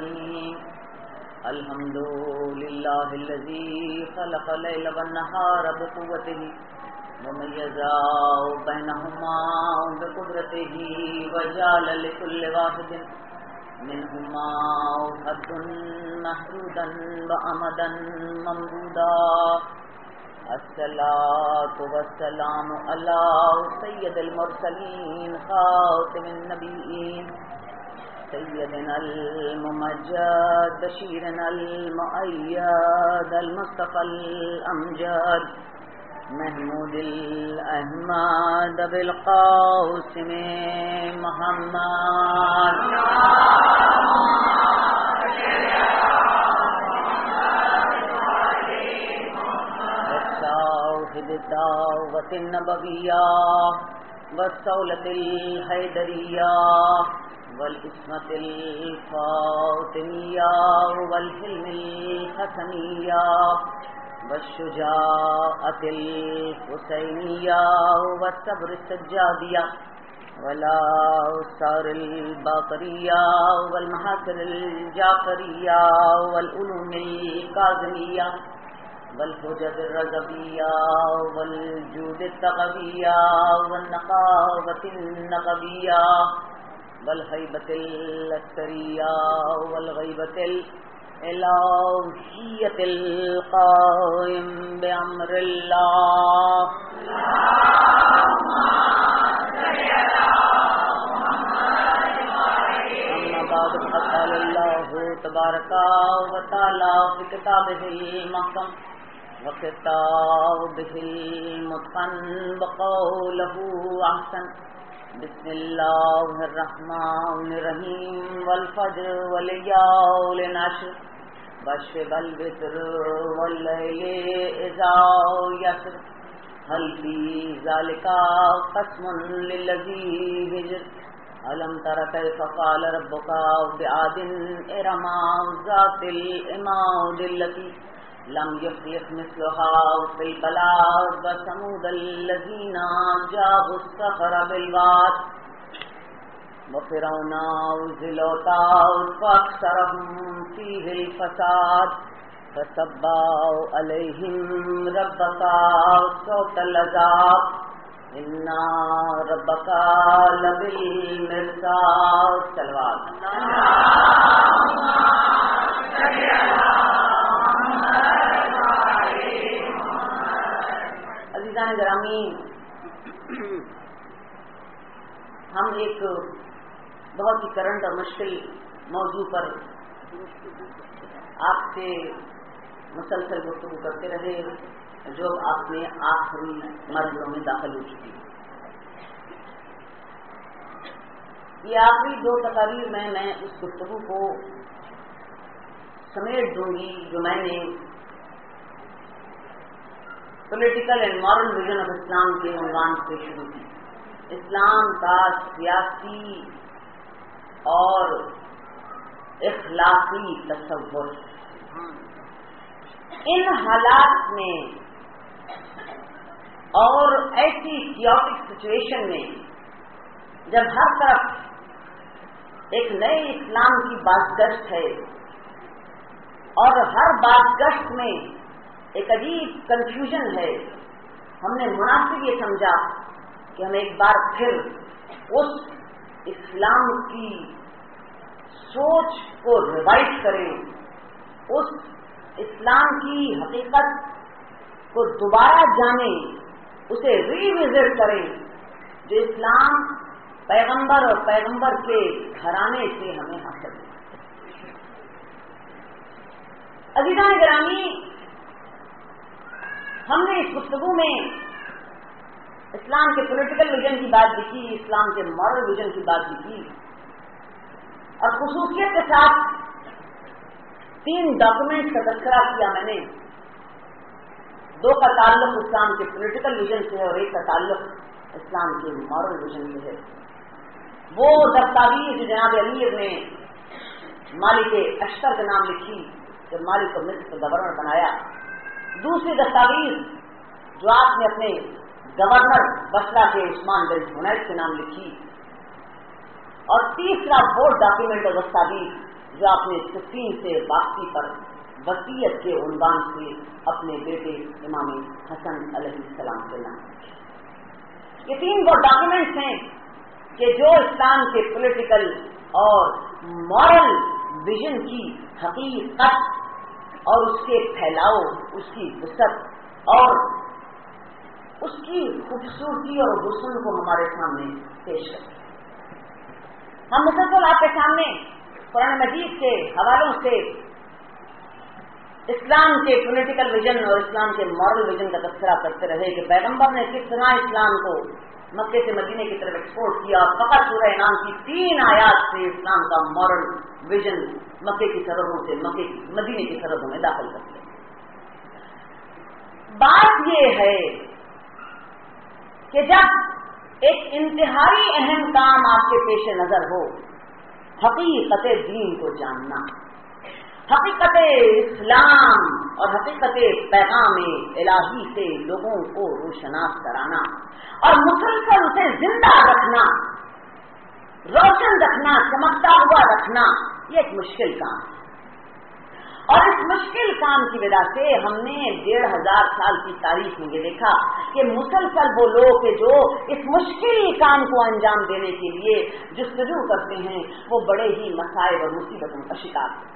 الرحيم الحمد لله الذي خلق الليل والنهار بقوته وميز بينهما بقدرته وجعل لكل واحد منهما حد محدودا وأمدا ممدودا الصلاة والسلام على سيد المرسلين خاتم النبيين سيدنا الممجد بشيرنا المؤيد المصطفى الأمجد محمود الأحمد بالقاسم محمد والصاحب الدعوة النبوية والصولة الحيدرية والعصمة الفاطمية والحلم الحسنية والشجاعة الحسينية والصبر السجادية والآثار الباقرية والمحاسن الجعفرية والعلوم الكاظمية والحجج الرضوية والجود التقوية والنقاوة النقوية والهيبة الأسرية والغيبة الإلهية القائم بأمر الله أما بعد فقال الله تبارك وتعالى في كتابه المحكم وكتابه المتقن وقوله أحسن بسم الله الرحمن الرحيم والفجر وليال عشر والشفع والوتر والليل إذا يسر هل في ذلك قسم للذي هجر ألم تر كيف فعل ربك بعاد إرم ذات العماد التي لم يخلق مثلها في البلاد وثمود الذين جابوا الصخر بالواد وفرعون ذي الأوتاد فأكثرهم فيه الفساد فصبوا عليهم ربك صوت العذاب إن ربك لبالمرصاد صلوات عزیزان گرامی، ہم ایک بہت ہی کرنٹ اور مشکل موضوع پر آپ سے مسلسل گفتگو کرتے رہے جو آپ نے آخری مرحلوں میں داخل ہو چکی ہے۔ یہ آخری دو تقاریر میں اس گفتگو کو سمیٹ دوں گی جو میں نے political and moral vision of Islam کے عنوان سے شروع کی۔ اسلام کا سیاسی اور اخلاقی تصور ان حالات میں اور ایسی کیوٹک سچویشن میں جب ہر طرف ایک نئے اسلام کی بازگشت ہے اور ہر بازگشت میں ایک عجیب کنفیوژن ہے، ہم نے مناسب یہ سمجھا کہ ہم ایک بار پھر اس اسلام کی سوچ کو ریوائز کریں، اس اسلام کی حقیقت کو دوبارہ جانیں، اسے ریوزٹ کریں جو اسلام پیغمبر اور پیغمبر کے گھرانے سے ہمیں حاصل ہے۔ عزیزان گرامی، ہم نے اس گفتگو میں اسلام کے پولیٹیکل ویژن کی بات بھی کی، اسلام کے مورل ویژن کی بات بھی کی، اور خصوصیت کے ساتھ 3 ڈاکومنٹس کا تذکرہ کیا میں نے۔ 2 کا تعلق اسلام کے پولیٹیکل ویژن سے ہے اور 1 کا تعلق اسلام کے مورل ویژن سے ہے۔ وہ دستاویز جو جناب علی نے مالک اشتر کا نام لکھی، جو مالک کو مصر کا گورنر بنایا۔ دوسری دستاویز جو آپ نے اپنے گورنر بصرہ کے عثمان بن حنیف کے نام لکھی، اور تیسرا وہ ڈاکیومنٹ اور دستاویز جو اپنے سفین سے واپسی پر وصیت کے عنوان سے اپنے بیٹے امام حسن علیہ السلام کے نام. یہ 3 وہ ڈاکیومنٹس ہیں کہ جو اسلام کے پولیٹیکل اور مورل ویژن کی حقیقت اور اس کے پھیلاؤ، اس کی وسعت اور اس کی خوبصورتی اور حسن کو ہمارے سامنے پیش کرتے ہیں. ہم مسلسل آپ کے سامنے قرآن مجید کے حوالوں سے اسلام کے پولیٹیکل ویژن اور اسلام کے مورل ویژن کا تذکرہ کرتے رہے کہ پیغمبر نے کس طرح اسلام کو مکے سے مدینے کی طرف ایکسپورٹ کیا. فقط سورہ انعام کی 3 آیات سے اسلام کا مورل ویژن مکے کی سرحدوں سے مدینے کی سرحدوں میں داخل کر دیا. بات یہ ہے کہ جب ایک انتہائی اہم کام آپ کے پیش نظر ہو، حقیقت دین کو جاننا، حقیقت اسلام اور حقیقت پیغام الہی سے لوگوں کو روشناس کرانا اور مسلسل اسے زندہ رکھنا، روشن رکھنا، چمکتا ہوا رکھنا، یہ ایک مشکل کام ہے. اور اس مشکل کام کی وجہ سے ہم نے 1500 سال کی تاریخ میں یہ دیکھا کہ مسلسل وہ لوگ جو اس مشکل کام کو انجام دینے کے لیے جستجو کرتے ہیں وہ بڑے ہی مسائل اور مصیبتوں کا شکار ہیں.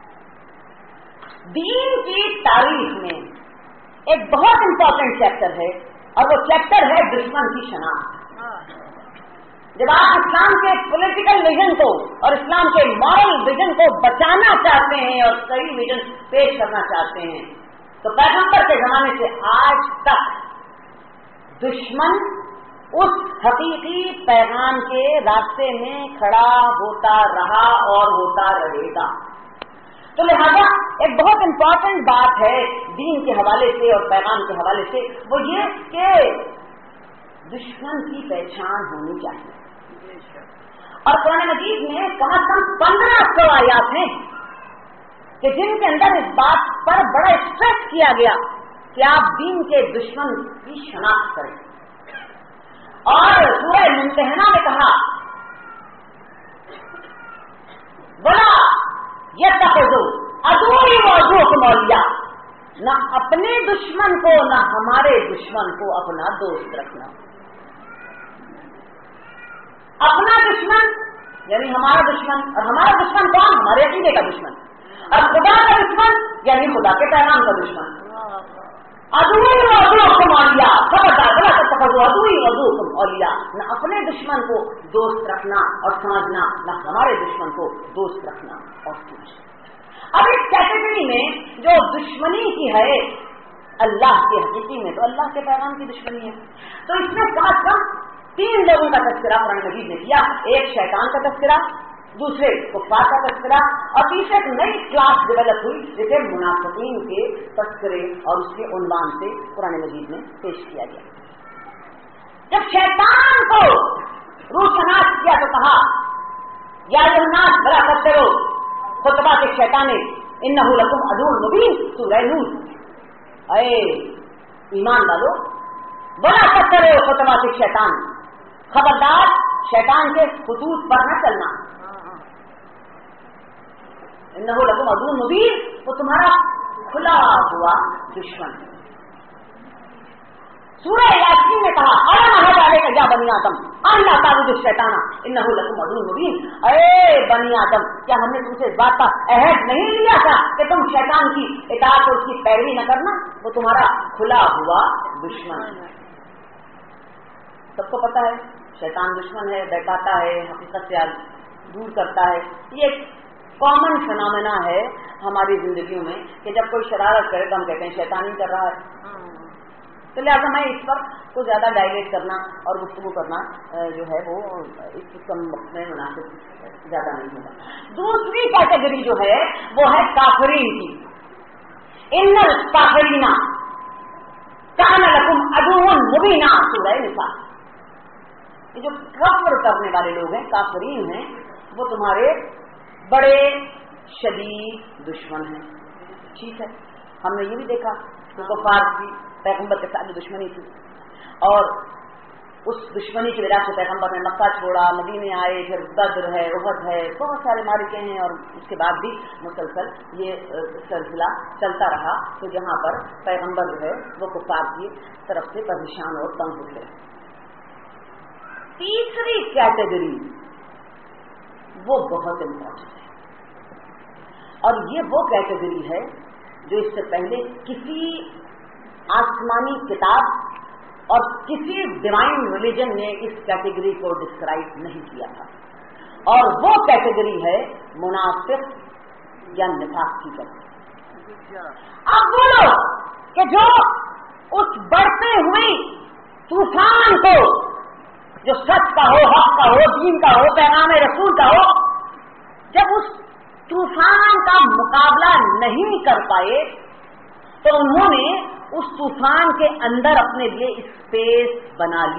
دین کی تاریخ میں ایک بہت امپورٹنٹ چیپٹر ہے اور وہ چیپٹر ہے دشمن کی شناخت. جب آپ اسلام کے پولیٹیکل ویژن کو اور اسلام کے مورل ویژن کو بچانا چاہتے ہیں اور صحیح ویژن پیش کرنا چاہتے ہیں تو پیغمبر کے زمانے سے آج تک دشمن اس حقیقی پیغام کے راستے میں کھڑا ہوتا رہا اور ہوتا رہے گا. تو لہذا ایک بہت امپورٹنٹ بات ہے دین کے حوالے سے اور پیغام کے حوالے سے، وہ یہ کہ دشمن کی پہچان ہونی چاہیے. اور قرآن مجید میں کم از کم 1500 آیات ہیں کہ جن کے اندر اس بات پر بڑا اسٹریس کیا گیا کہ آپ دین کے دشمن کی شناخت کریں. اور سورہ ممتحنہ میں کہا بڑا یہ تخذو عدوی وعدوکم اولیاء، نہ اپنے دشمن کو نہ ہمارے دشمن کو اپنا دوست رکھنا. اپنا دشمن یعنی ہمارا دشمن، اور ہمارا دشمن کون؟ ہمارے عقیدے کا دشمن. اور خدا کا دشمن یعنی خدا کے پیغام کا دشمن. عدوی وعدوکم اولیاء، خبردار بلا تتخذوا عدوی وعدوکم اولیاء، نہ اپنے دشمن کو دوست رکھنا اور سمجھنا، نہ ہمارے دشمن کو دوست رکھنا اور سمجھنا. اب اس کیٹیگری میں جو دشمنی کی ہے اللہ کے حقیقی میں تو اللہ کے پیغام کی دشمنی ہے. تو اس میں کم از کم 3 لوگوں کا تذکرہ قرآن مجید نے کیا. ایک شیطان کا تذکرہ، دوسرے کفار کا تذکرہ، اور تیسرے ایک نئی کلاس ڈیولپ ہوئی جسے منافقین کے تذکرے اور اس کے عنوان سے قرآن مجید میں پیش کیا گیا. جب شیطان کو روشناس کیا تو کہا یا الناس بلا کرتے ہو خطبہ کے شیطان انہ لکم عدو مبین، سورہ نور. اے ایمان والو بلا کرتے ہو خطبہ کے شیطان، خبردار شیطان کے خطوط پر نہ چلنا. انہ لکم عدو مبین، وہ تمہارا کھلا ہوا دشمن ہے. سورہ یاسین نے کہا الم اعہد علیک یا بنی آدم ان لا تعبدوا الشیطان انہ لکم عدو مبین. اے بنی آدم، کیا ہم نے تم سے اس بات کا عہد نہیں لیا تھا کہ تم شیطان کی اطاعت اور اس کی پیروی نہ کرنا؟ وہ تمہارا کھلا ہوا دشمن ہے. سب کو پتا ہے شیطان دشمن ہے، بہکاتا ہے، حقیقت سے دور کرتا ہے. یہ ایک کامن فنامنا ہے ہماری زندگیوں میں کہ جب کوئی شرارت کرے تو ہم کہتے ہیں شیطان ہی کر رہا ہے. تو لہٰذا میں اس پر کو زیادہ ڈائلیٹ کرنا اور گفتگو کرنا جو ہے وہ اس کم وقت میں مناسب زیادہ نہیں ہوگا. دوسری کیٹیگری جو ہے وہ ہے کافرین کی. ان الکافرین کان لکم عدو مبین، سورہ نساء. یہ جو کفر کرنے والے لوگ ہیں، کافرین ہیں، وہ تمہارے بڑے شدید دشمن ہیں. ٹھیک ہے، ہم نے یہ بھی دیکھا کہ کفار کی پیغمبر کے ساتھ دشمنی تھی اور उस दुश्मनी की वजह से पैगंबर ने मक्का छोड़ा, मदीने आए, फिर बद्र है, उहद है, बहुत सारे मारिके हैं, और उसके बाद भी मुसलसल ये सिलसिला चलता रहा। तो जहाँ पर पैगंबर जो है वो कुफार की तरफ से परेशान और तंग हुए। तीसरी कैटेगरी वो बहुत इम्पोर्टेंट है, और ये वो कैटेगरी है जो इससे पहले किसी आसमानी किताब और किसी डिवाइन रिलीजन ने इस कैटेगरी को डिस्क्राइब नहीं किया था, और वो कैटेगरी है मुनाफिक या निफाक की कैटेगरी। अब बोलो कि जो उस बढ़ते हुए तूफान को, जो सच का हो, हक का हो, दीन का हो, पैगाम रसूल का हो, जब उस तूफान का मुकाबला नहीं कर पाए तो उन्होंने उस तूफान के अंदर अपने लिए स्पेस बना ली,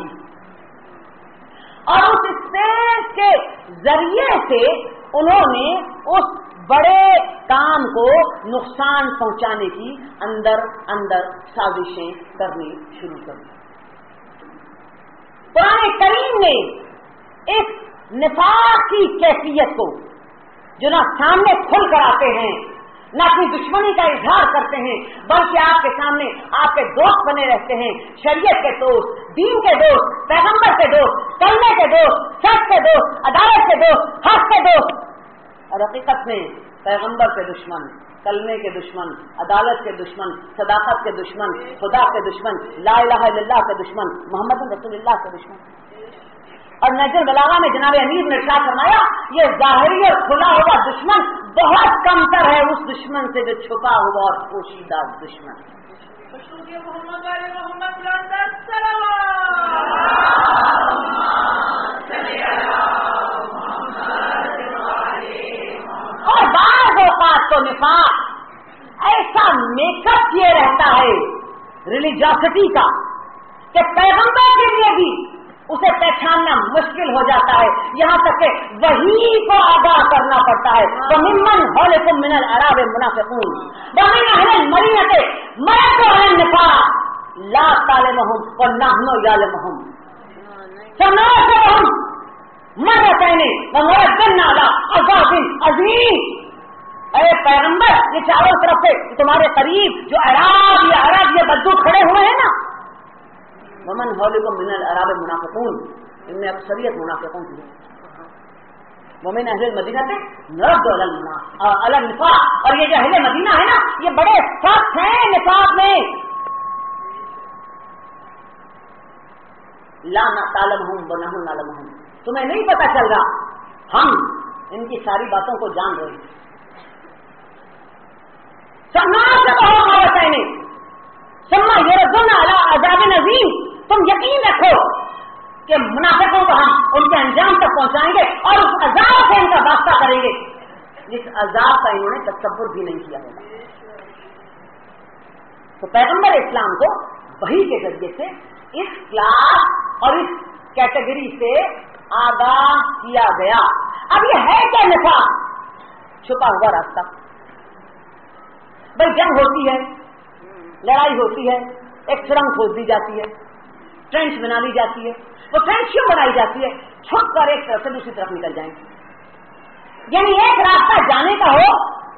और उस स्पेस के जरिए से उन्होंने उस बड़े काम को नुकसान पहुंचाने की अंदर अंदर साजिशें करनी शुरू कर दी। कुरान करीम ने इस निफाक की कैफियत को, जो ना सामने खुल कर आते हैं, न अपनी दुश्मनी का इजहार करते हैं, बल्कि आपके सामने आपके दोस्त बने रहते हैं, शरीयत के दोस्त, दीन के दोस्त, पैगंबर के दोस्त, कलमे के दोस्त, सच के दोस्त, अदालत के दोस्त, हक के दोस्त, और हकीकत में पैगंबर के दुश्मन, कलमे के दुश्मन, अदालत के दुश्मन, सदाकत के दुश्मन, खुदा के दुश्मन, ला इलाहा इल्लल्लाह के दुश्मन, मोहम्मद रसूलुल्लाह के दुश्मन। और नजर बलागा में जनाब अमीर ने इरशाद फरमाया, ये जाहिरी और खुला हुआ दुश्मन बहुत कमतर है उस दुश्मन से जो छुपा हुआ और पोशीदा दुश्मन। और बाज़ औक़ात तो निफाक ऐसा मेकअप किए रहता है रिलीजियोसिटी का कि पैगंबर के लिए भी उसे पहचानना मुश्किल हो जाता है, यहाँ तक कि वही को आगाह करना पड़ता है। वमिम्मन हौलकुम मिनल अराब मुनाफिकून वमिन अहलिल मदीनति मरदू अलन निफाक ला तालिमुहुम व नहनु यालिमुहुम सनअहुम मरतैन व मरद्दन अला अज़ाबिन अज़ीम। अरे पैगंबर, ये चारों तरफ से तुम्हारे करीब जो अरब ये बद्दू खड़े हुए हैं ना, वमन हौलकुम मिनल अराब मुनाफिकून, इनमें अक्सरियत मुनाफिकों की है। वमिन अहले मदीना से नरद अल निफाक, और ये जो अहले मदीना है ना, ये बड़े सख्त हैं निफाक में। ला तालमहुम व नहनु नालमहुम, तुम्हें नहीं पता चल रहा, हम इनकी सारी बातों को जान रहे हैं। सम्मा यरदुन अला अज़ाबिन अज़ीम, तुम यकीन रखो कि मुनाफिकों को हम उनके अंजाम तक पहुंचाएंगे और उस अजाब से इनका वास्ता करेंगे जिस अजाब का इन्होंने तसव्वुर भी नहीं किया होगा। तो पैगंबर इस्लाम को वही के जरिए से इस क्लास और इस कैटेगरी से आगाह किया गया। अब ये है क्या निफाक? छुपा हुआ रास्ता। भाई जंग होती है, लड़ाई होती है, एक सुरंग खोद दी जाती है, ट्रेंच बना ली जाती है। वो ट्रेंच क्यों बनाई जाती है? छुप कर एक तरफ से दूसरी तरफ निकल जाएंगे। यानी एक रास्ता जाने का हो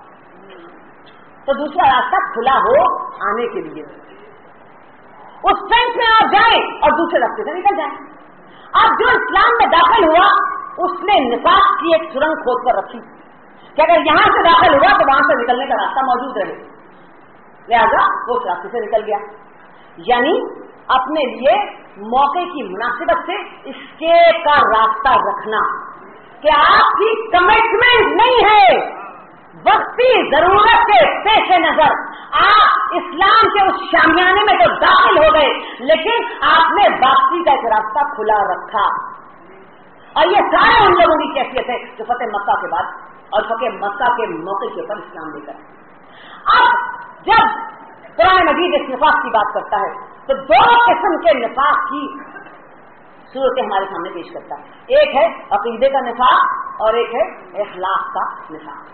तो दूसरा रास्ता खुला हो आने के लिए। उस ट्रेंच में आप जाएं और दूसरे रास्ते से निकल जाएं। अब जो इस्लाम में दाखिल हुआ उसने निफाक की एक सुरंग खोद कर रखी कि अगर यहां से दाखिल हुआ तो वहां से निकलने का रास्ता मौजूद रहे, लिहाजा वो उस रास्ते से निकल गया। यानी अपने लिए मौके की मुनासिबत से एस्केप का रास्ता रखना कि आपकी कमिटमेंट नहीं है, वक्ती जरूरत के पेश नजर आप इस्लाम के उस शामियाने में तो दाखिल हो गए, लेकिन आपने वापसी का एक रास्ता खुला रखा। और ये सारे उन लोगों की कैफियत है जो फतेह मक्का के बाद और फतेह मक्का के मौके के ऊपर इस्लाम लेकर। अब जब कुरान मजीद इस निफाक की बात करता है तो दो किस्म के निफाक की सूरतें हमारे सामने पेश करता है। एक है अकीदे का निफाक और एक है इखलाक का निफाक।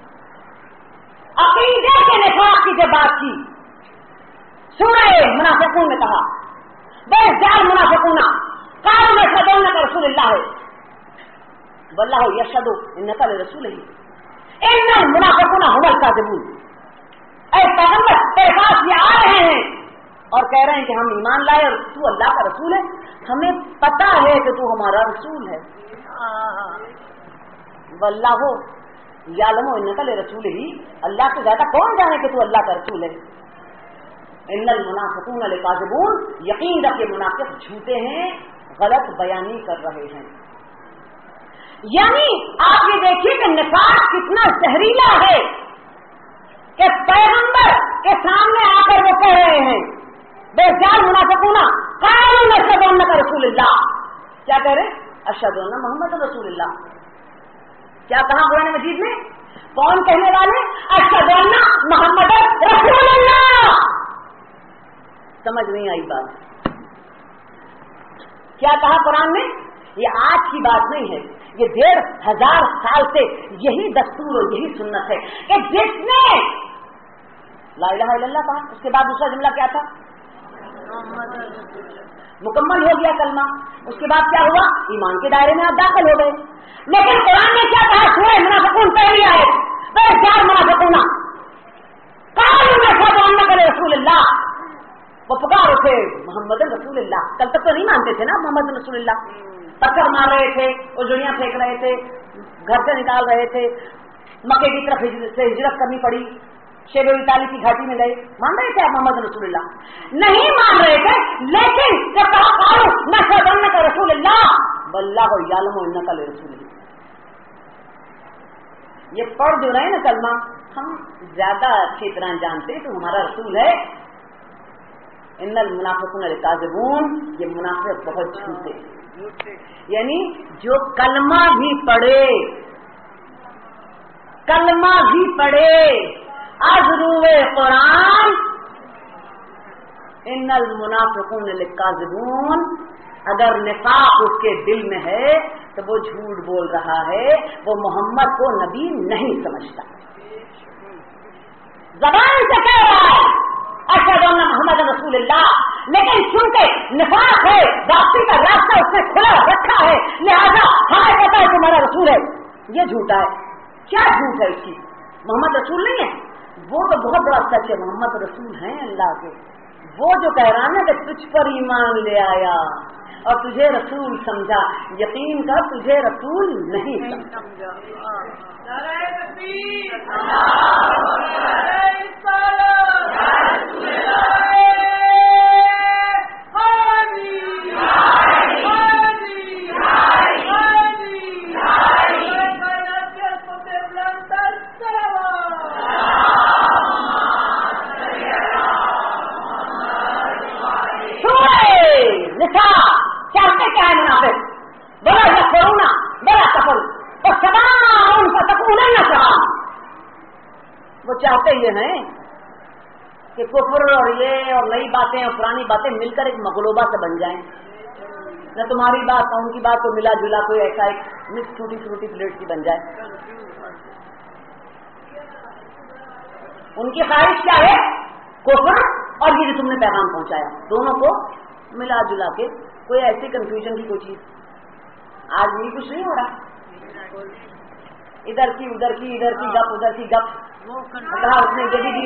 अकीदे के निफाक की जब बात की सूरह मुनाफिकून में कहा, बेजार मुनाफिकूना रसूलुल्लाह वल्लाहु यशहदु इन्नका लरसूलुहु इन्नल मुनाफिक़ूना हुमुल काज़िबून। ऐ पैगंबर तेरे पास ये आ रहे हैं और कह रहे हैं कि हम ईमान लाए और तू अल्लाह का रसूल है। हमें पता है कि तू हमारा रसूल है। वल्लाहु यालमु इन्नका लरसूलुहु, अल्लाह से ज्यादा कौन जाने कि तू अल्लाह का रसूल है। इन्नल मुनाफिक़ूना लकाज़िबून, यकीन रखिए मुनाफिक झूठे हैं, गलत बयानी कर रहे हैं। यानी आप ये देखिए कि निफाक कितना जहरीला है कि पैगंबर के सामने आकर वो कह रहे हैं बेजान मुनाफिक़ूना क़ालू नशहदु अन्नका रसूलुल्लाह, क्या कह रहे? अशहदु अन्ना मुहम्मद रसूलुल्लाह। क्या कहा कुरान मजीद में? कौन कहने वाले? अशहदु अन्ना मुहम्मद रसूलुल्लाह। समझ नहीं आई बात? क्या कहा कुरान में? ये आज की बात नहीं है, ये 1500 साल से यही दस्तूर और यही सुन्नत है कि जिसने ला इलाहा इल्लल्लाह कहा, उसके बाद दूसरा जुमला क्या था? मुकम्मल हो गया कलमा। उसके बाद क्या हुआ? ईमान के दायरे में आप दाखिल हो गए। लेकिन कुरान ने क्या कहा? सूरह मुनाफिक़ून पहली आयत, बेजार मुनाफिक़ूना क़ालू नशहदु अन्नका रसूलुल्लाह, वो पुकार उठे मोहम्मद रसूलुल्लाह। कल तक तो नहीं मानते थे ना मोहम्मद रसूलुल्लाह, पत्थर मार रहे थे, उजड़ियां फेंक रहे थे, घर से निकाल रहे थे, मक्के की तरफ से हिजरत करनी पड़ी, शेब इताली की घाटी में गए। मान रहे थे आप मोहम्मद रसूलुल्लाह? नहीं मान रहे थे। लेकिन जब कहा क़ालू नशहदु अन्नका रसूलुल्लाह वल्लाहु यालमु इन्नका लरसूलुहु, ये पढ़ जो रहे ना कलमा, हम ज्यादा अच्छी तरह जानते तो हमारा रसूल है। इन्नल मुनाफिक़ूना लकाज़िबून, ये मुनाफिक बहुत झूठे, यानी जो कलमा भी पढ़े अज़रूए कुरान इन्नल मुनाफिक़ूना लकाज़िबून, अगर निफाक उसके दिल में है तो वो झूठ बोल रहा है, वो मोहम्मद को नबी नहीं समझता। ज़बान से कह रहा है अशहदु अन्ना मुहम्मद रसूलुल्लाह, लेकिन सुनते निफाक है, वापसी का रास्ता उसने खुला रखा है, लिहाजा हमें पता है तुम्हारा रसूल है। ये झूठा है। क्या झूठ है इसकी? मोहम्मद रसूल नहीं है, वो तो बहुत बड़ा सच है, मोहम्मद रसूल हैं अल्लाह के। वो जो कह रहा है कि तुझ पर ईमान ले आया और तुझे रसूल समझा, यकीन कर तुझे रसूल नहीं समझा। चाहते क्या है मुनाफिक? बड़ा यकफरूना बड़ा कफर और सदान फतकूनन सवा, वो चाहते ये हैं कि कुफ्र और ये और नई बातें और पुरानी बातें मिलकर एक मगलोबा से बन जाएं। न तुम्हारी बात न उनकी बात को मिला जुला कोई ऐसा एक मिक्स टूटी फ्रूटी प्लेट की बन जाए। उनकी ख्वाहिश क्या है? कुफ्र और ये जो तुमने पैगाम पहुंचाया, दोनों को मिला जुला के कोई ऐसी कंफ्यूजन की कोई चीज। आज भी कुछ नहीं हो रहा, इधर की उधर की, इधर की गप उधर की गप। कहा उसने ये भी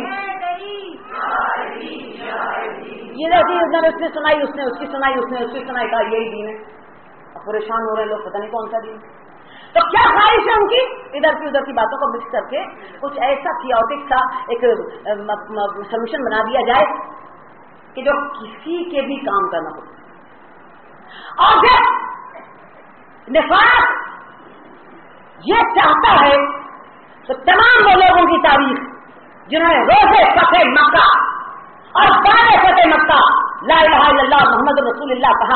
ये देखिए, उधर उसने सुनाई, उसने उसकी सुनाई, उसने उसकी सुनाई, कहा यही दीन है। अब परेशान हो रहे हैं लोग, पता नहीं कौन सा दीन। तो क्या ख्वाहिश है उनकी? इधर की उधर की बातों को मिक्स करके कुछ ऐसा थियोटिक सा एक सोल्यूशन बना दिया जाए कि जो किसी के भी काम का न हो। और जब निफाक ये चाहता है तो तमाम वो लोगों की तारीफ जिन्होंने रोज़े फतेह मक्का और बाद फतेह मक्का ला इलाहा इल्लल्लाह मुहम्मद रसूलुल्लाह कहा,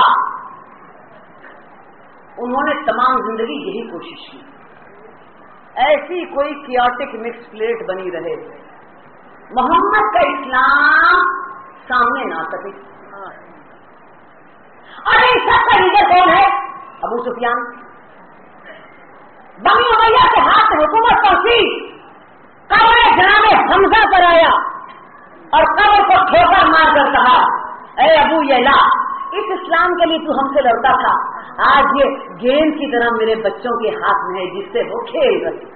उन्होंने तमाम जिंदगी यही कोशिश की ऐसी कोई कियाटिक मिक्स प्लेट बनी रहे, मोहम्मद का इस्लाम सामने ना सके। और इन सबका लीडर कौन है? अबू सुफियान। बनी उमैया के हाथ हुकूमत पहुंची, कब्र जनाबे हमजा पर आया और कब्र को ठोकर मार कर कहा, ऐ अबू यला इस इस्लाम के लिए तू हमसे लड़ता था, आज ये गेंद की तरह मेरे बच्चों के हाथ में है जिससे वो खेल रहे।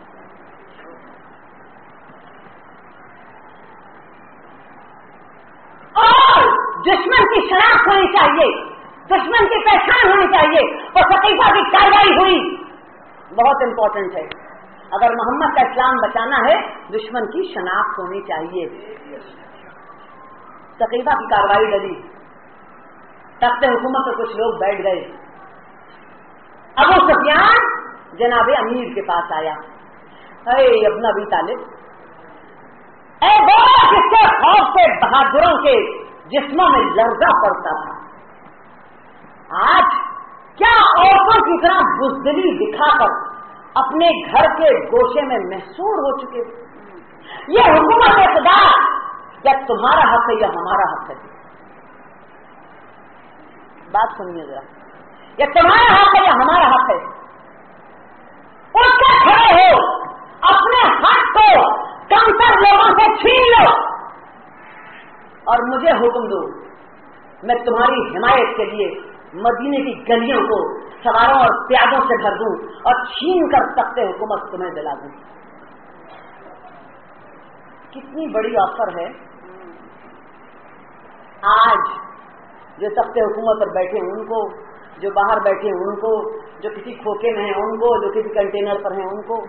और दुश्मन की शनाख्त होनी चाहिए, दुश्मन की पहचान होनी चाहिए, और सकीफा की कार्रवाई हुई, बहुत इंपॉर्टेंट है। अगर मोहम्मद का इस्लाम बचाना है दुश्मन की शनाख्त होनी चाहिए। सकीफा की कार्रवाई डली, तख्ते हुकूमत पर कुछ लोग बैठ गए। अबू सुफियान जनाबे अमीर के पास आया, अरे इब्न अबी तालिब, ऐ वो जिसके खौफ से बहादुरों के जिस्मों में लर्जा पड़ता था, आज क्या औरतों की तरह बुज़दिली दिखाकर अपने घर के गोशे में महसूर हो चुके? ये हुकूमत इक़्तिदार क्या तुम्हारा हक है या हमारा हक है? बात सुनिए जरा, ये तुम्हारा हक है या हमारा हक है? उसके खड़े हो, अपने हक को कमतर लोगों से छीन लो और मुझे हुक्म दो, मैं तुम्हारी हिमायत के लिए मदीने की गलियों को सवारों और प्यादों से भर दूं और छीन कर तख्ते हुकूमत तुम्हें दिला दूं। कितनी बड़ी ऑफर है। आज जो तख्ते हुकूमत पर बैठे हैं उनको, जो बाहर बैठे हैं उनको, जो किसी खोखे में हैं उनको, जो किसी कंटेनर पर हैं उनको,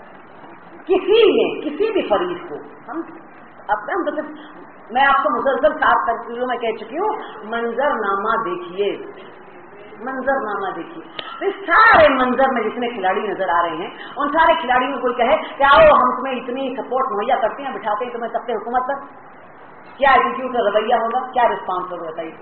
किसी भी फरीक को हम तो सिर्फ, मैं आपको मुसलसल 7 तस्वीरों में कह चुकी हूँ, मंजरनामा देखिए, मंजरनामा देखिए। इस सारे मंजर में जितने खिलाड़ी नजर आ रहे हैं, उन सारे खिलाड़ियों को कोई कहे कि आओ हम तुम्हें इतनी सपोर्ट मुहैया करते हैं, बिठाते हैं तुम्हें तख्ते हुकूमत पर, क्या एटीट्यूड का रवैया होगा, क्या रिस्पॉन्स होगा? बताइए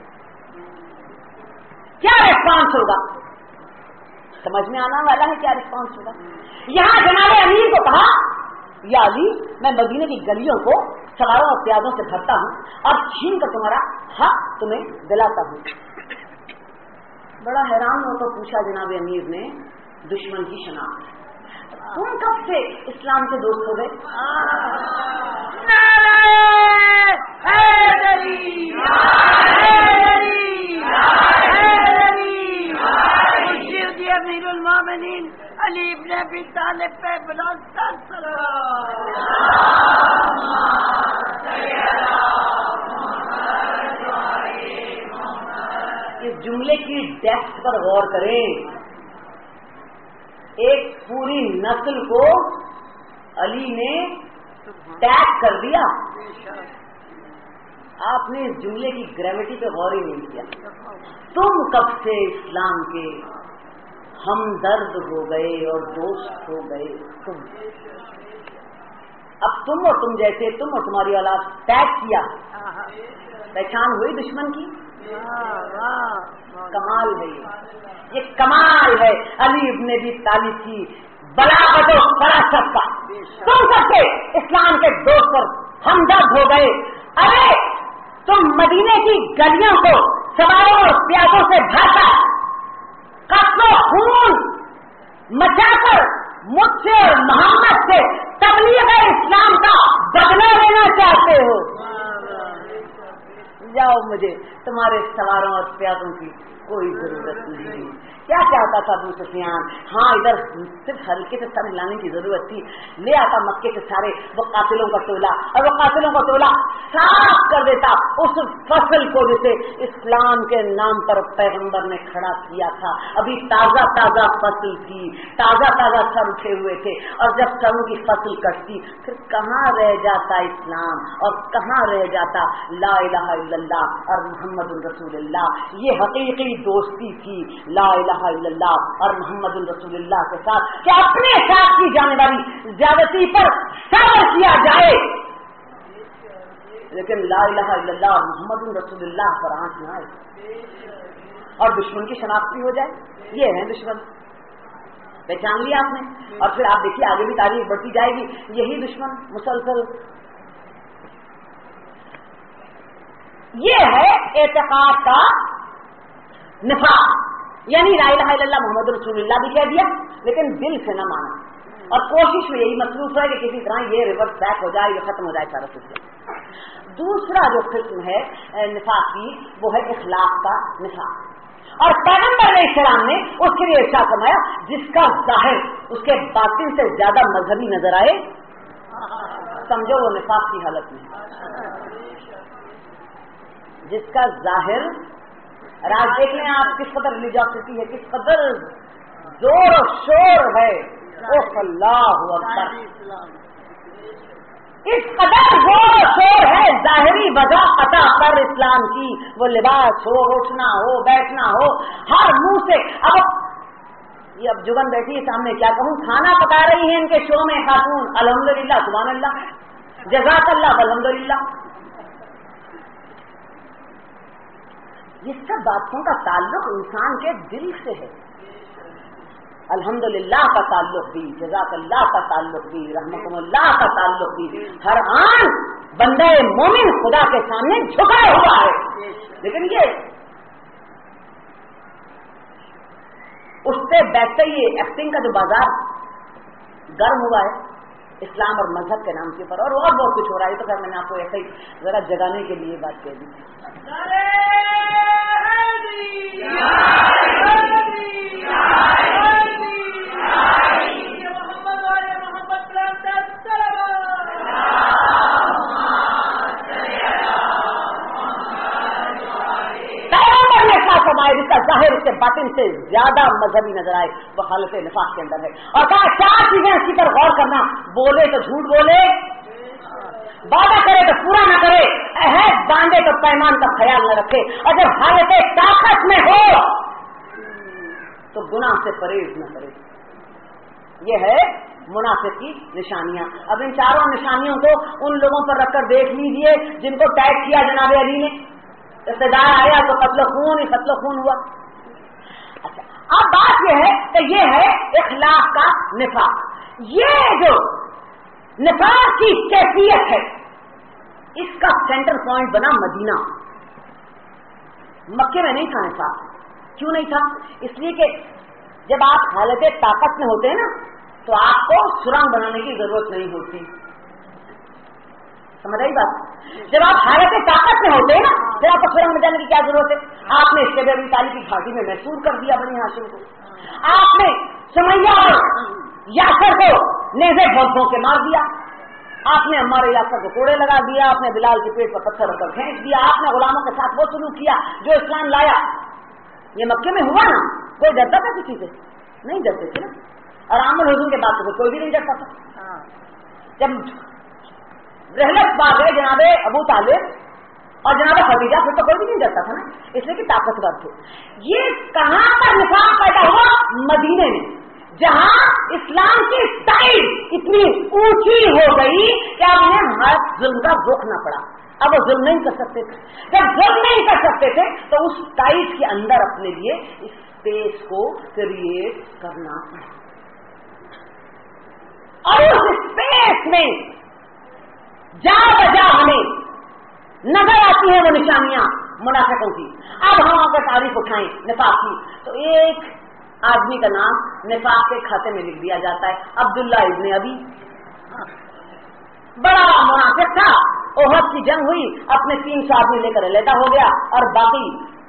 क्या रिस्पॉन्स होगा? समझ में आना वाला है क्या रिस्पॉन्स होगा। यहां जनाबे अमीर को कहा, या अली, मैं मदीने की गलियों को सवारों और प्यादों से भरता हूं और छीन कर तुम्हारा हक तुम्हें दिलाता हूं। बड़ा हैरान हो तो पूछा जनाबे अमीर ने, दुश्मन की शनाख्त, तुम कब से इस्लाम के दोस्त हो गए? अमीरुल मोमिनीन अली इब्न अबी तालिब पे बुलंद इस जुमले की डेप्थ पर गौर करें। एक पूरी नस्ल को अली ने टैग कर दिया। आपने इस जुमले की ग्रेविटी पे गौर ही नहीं किया। तुम कब से इस्लाम के हमदर्द हो गए और दोस्त हो गए? तुम, अब तुम और तुम जैसे, तुम और तुम्हारी औलाद टैग किया, पहचान हुई दुश्मन की। कमाल है ये कमाल है अली इब्न अबी तालिब की बलागत और फरासत का। तुम सबसे इस्लाम के दोस्त और हमदर्द हो गए। अरे तुम मदीने की गलियों को सवारों और प्यादों से भरकर कत्लो खून मचाकर मुझसे और मोहम्मद से तबलीग इस्लाम का बदला लेना चाहते हो। जाओ, मुझे तुम्हारे सवारों और प्यादों की कोई जरूरत नहीं। क्या चाहता था अबू सुफियान? हाँ, इधर सिर्फ हल्के से सर हिलाने की जरूरत थी, ले आता मक्के के सारे वो कातिलों का टोला, और वो कातिलों का टोला साफ कर देता उस फसल को जिसे इस्लाम के नाम पर पैगंबर ने खड़ा किया था। अभी ताजा ताजा फसल थी, ताजा ताजा सर उठे हुए थे, और जब सरों की फसल कटती फिर कहाँ रह जाता इस्लाम और कहाँ रह जाता ला इलाहा इल्लल्लाह और मुहम्मदुर रसूलुल्लाह। ये हकीकी दोस्ती थी ला इलाहा इल्लल्लाह और मुहम्मदुर रसूलुल्लाह के साथ, कि अपने साथ की जाने वाली ज्यादती पर सब्र किया जाए, लेकिन ला इलाहा इल्लल्लाह और मुहम्मदुर रसूलुल्लाह पर आंच न आए और दुश्मन की शनाख्त भी हो जाए। ये है दुश्मन, पहचान लिया आपने। और फिर आप देखिए आगे भी तारीख बढ़ती जाएगी, यही दुश्मन मुसलसल। ये है एतकाद का निफाक, यानी ला इलाहा इल्लल्लाह मुहम्मदुर रसूलुल्लाह भी कह दिया लेकिन दिल से न माना, और कोशिश में यही मसरूफ है कि किसी तरह ये रिवर्स बैक हो जाए, ये खत्म हो जाए सारा सिलसिला। दूसरा जो किस्म है निफाक की वो है इखलाक का निफाक। और पैगंबर अलैहिस्सलाम ने उसके लिए इरशाद फरमाया जिसका जाहिर उसके बातिन से ज्यादा मजहबी नजर आए समझो वो निफाक की हालत में। जिसका जाहिर राज देख लें आप किस कदर रिलीजियोसिटी है, किस कदर जोर और शोर है, अल्लाहु अकबर, इस कदर जोर और शोर है जाहिरी वजह अता पर इस्लाम की, वो लिबास हो, उठना हो, बैठना हो, हर मुंह से। अब जुगन बैठी है सामने, क्या कहूँ, खाना पका रही है इनके शो में खातून, अल्हम्दुलिल्लाह सुभान अल्लाह जज़ाकल्लाह अल्हम्दुलिल्लाह। ये सब बातों का ताल्लुक इंसान के दिल से है। अल्हम्दुलिल्लाह का ताल्लुक भी, जज़ाकल्लाह का ताल्लुक भी, रहमतुल्लाह का ताल्लुक भी, हर आन बंदे मोमिन खुदा के सामने झुका हुआ है। लेकिन ये उससे बैठते ही एक्टिंग का जो बाजार गर्म हुआ है इस्लाम और मजहब के नाम के ऊपर, और बहुत कुछ हो रहा है, तो खैर मैंने आपको ऐसे ही जरा जगाने के लिए बात कह दी। जिसका जाहिर उसके बातिन से ज्यादा मजहबी नजर आए वो हालत निफाक के अंदर है। और कहा चार चीजें इसकी पर गौर करना, बोले तो झूठ बोले, वादा करे तो पूरा न करे, अहद बांधे तो पैमान का ख्याल न रखे, और जब हालत ताकत में हो तो गुनाह से परहेज न करे। ये है मुनाफिक की निशानियां। अब इन चारों निशानियों को उन लोगों पर रखकर देख लीजिए जिनको टैग किया जनाब अली ने, रिश्तेदार आया तो कत्ल खून हुआ। अच्छा, अब बात यह है कि ये है इखलाक का निफाक। ये जो निफाक की कैफियत है इसका सेंटर पॉइंट बना मदीना। मक्के में नहीं था निफाक। क्यों नहीं था? इसलिए कि जब आप हालत ताकत में होते हैं ना तो आपको सुरंग बनाने की जरूरत नहीं होती। समझ आई बात? जब आप हालत ताकत में होते हैं ना फिर आपको सुरंग में जाने की क्या जरूरत है? आपने इसके अबी तालिब की घाटी में महसूर कर दिया बनी हाशिम को, आपने सुमैया और यासर को नेज़े भोंक के मार दिया, आपने अम्मार यासर को कोड़े लगा दिया, आपने बिलाल के पेट पर पत्थर रखकर फेंक दिया, आपने गुलामों के साथ वो सलूक किया जो इस्लाम लाया। ये मक्के में हुआ ना, कोई डरता था किसी से? नहीं डरते थे ना। और आमल हुजूर के बाद तो कोई भी नहीं डरता था। जब रहलत पा गए जनाबे अबू तालिब और जनाबे खदीजा फिर तो कोई भी नहीं डरता था ना, इसलिए कि ताकतवर थे। ये कहां पर निफाक पैदा हुआ? मदीने में, जहां इस्लाम की स्टाइल इतनी ऊंची हो गई कि अब उन्हें जुल्म का रुख न पड़ा। अब वो जुल्म नहीं कर सकते थे। जब जुल्म नहीं कर सकते थे तो उस टाइट के अंदर अपने लिए स्पेस को क्रिएट करना है, और उस स्पेस में जा बजा हमें नजर आती है वो निशानियां मुनाफिकों की। अब हम अगर तारीफ उठाएं निफाक की तो एक आदमी का नाम निफाक के खाते में लिख दिया जाता है, अब्दुल्ला इब्ने अबी। बड़ा मुनाफिक था, ओहद की जंग हुई, अपने 300 आदमी लेकर अलहदा हो गया, और बाकी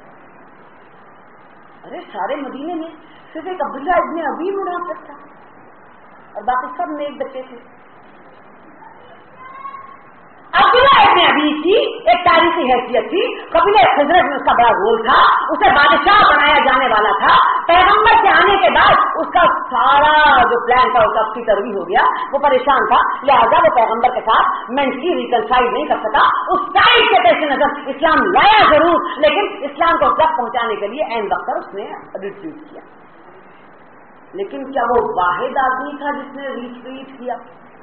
अरे सारे मदीने में सिर्फ एक अब्दुल्ला इब्ने अबी मुनाफिक था और बाकी सब नेक बच्चे थे। अब्दुल्ला इब्ने अबी की एक तारीखी हैसियत थी, कबीले खजरत में उसका बड़ा रोल था, उसे बादशाह बनाया जाने वाला था। पैगंबर के आने के बाद उसका सारा जो प्लान था उसका उसकी तरवी हो गया, वो परेशान था, लिहाजा वो पैगंबर के साथ मेंटली रिकनसाइल नहीं कर सका। उस टाइम के पेश नजर इस्लाम लाया जरूर, लेकिन इस्लाम को तक पहुंचाने के लिए एन वक्त पर उसने रिट्रीट किया। लेकिन क्या वो वाहिद आदमी था जिसने रिट्रीट किया?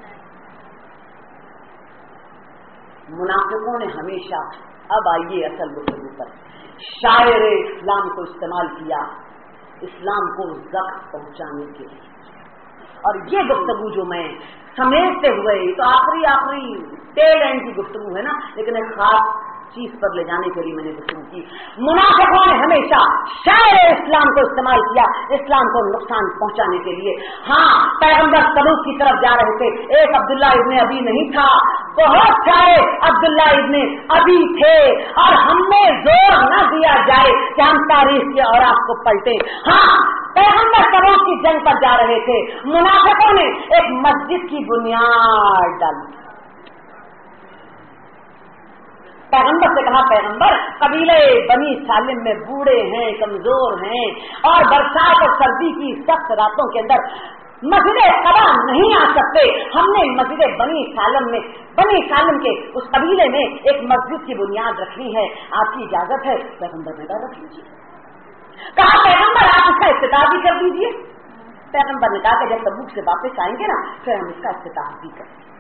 मुनाफिकों ने हमेशा, अब आइए असल गुफ्तगू पर, शायर इस्लाम को इस्तेमाल किया इस्लाम को ज़ख्म पहुंचाने के लिए। और ये गुफ्तगू जो मैं समेटते हुए, तो आखिरी टेल एंड की गुफ्तगू है ना, लेकिन एक खास चीज पर ले जाने के लिए मैंने गुफ्तगू की। मुनाफिकों ने हमेशा शायर इस्लाम को इस्तेमाल किया इस्लाम को नुकसान पहुंचाने के लिए। हाँ, पैगंबर तबूक की तरफ जा रहे थे, एक अब्दुल्ला इब्ने अबी नहीं था, بہت سارے عبداللہ ابن ابی تھے اور ہم نے زور نہ دیا جائے کہ ہم تاریخ کے اوراق کو پلٹے. ہاں پیغمبر تبوک کی جنگ پر جا رہے تھے, منافقوں نے ایک مسجد کی بنیاد ڈالی. پیغمبر سے کہا پیغمبر قبیلے بنی سالم میں بوڑھے ہیں, کمزور ہیں اور برسات اور سردی کی سخت راتوں کے اندر مسجد قبا نہیں آ سکتے. ہم نے مسجد بنی سالم کے اس قبیلے میں ایک مسجد کی بنیاد رکھنی ہے, آپ کی اجازت ہے؟ پیغمبر نے کہا رکھ لیجیے. کہا پیغمبر آپ اس کا افتتاح بھی کر دیجیے. پیغمبر نے کہا کہ جب تبوک سے واپس آئیں گے نا پھر ہم اس کا افتتاح بھی کریں گے.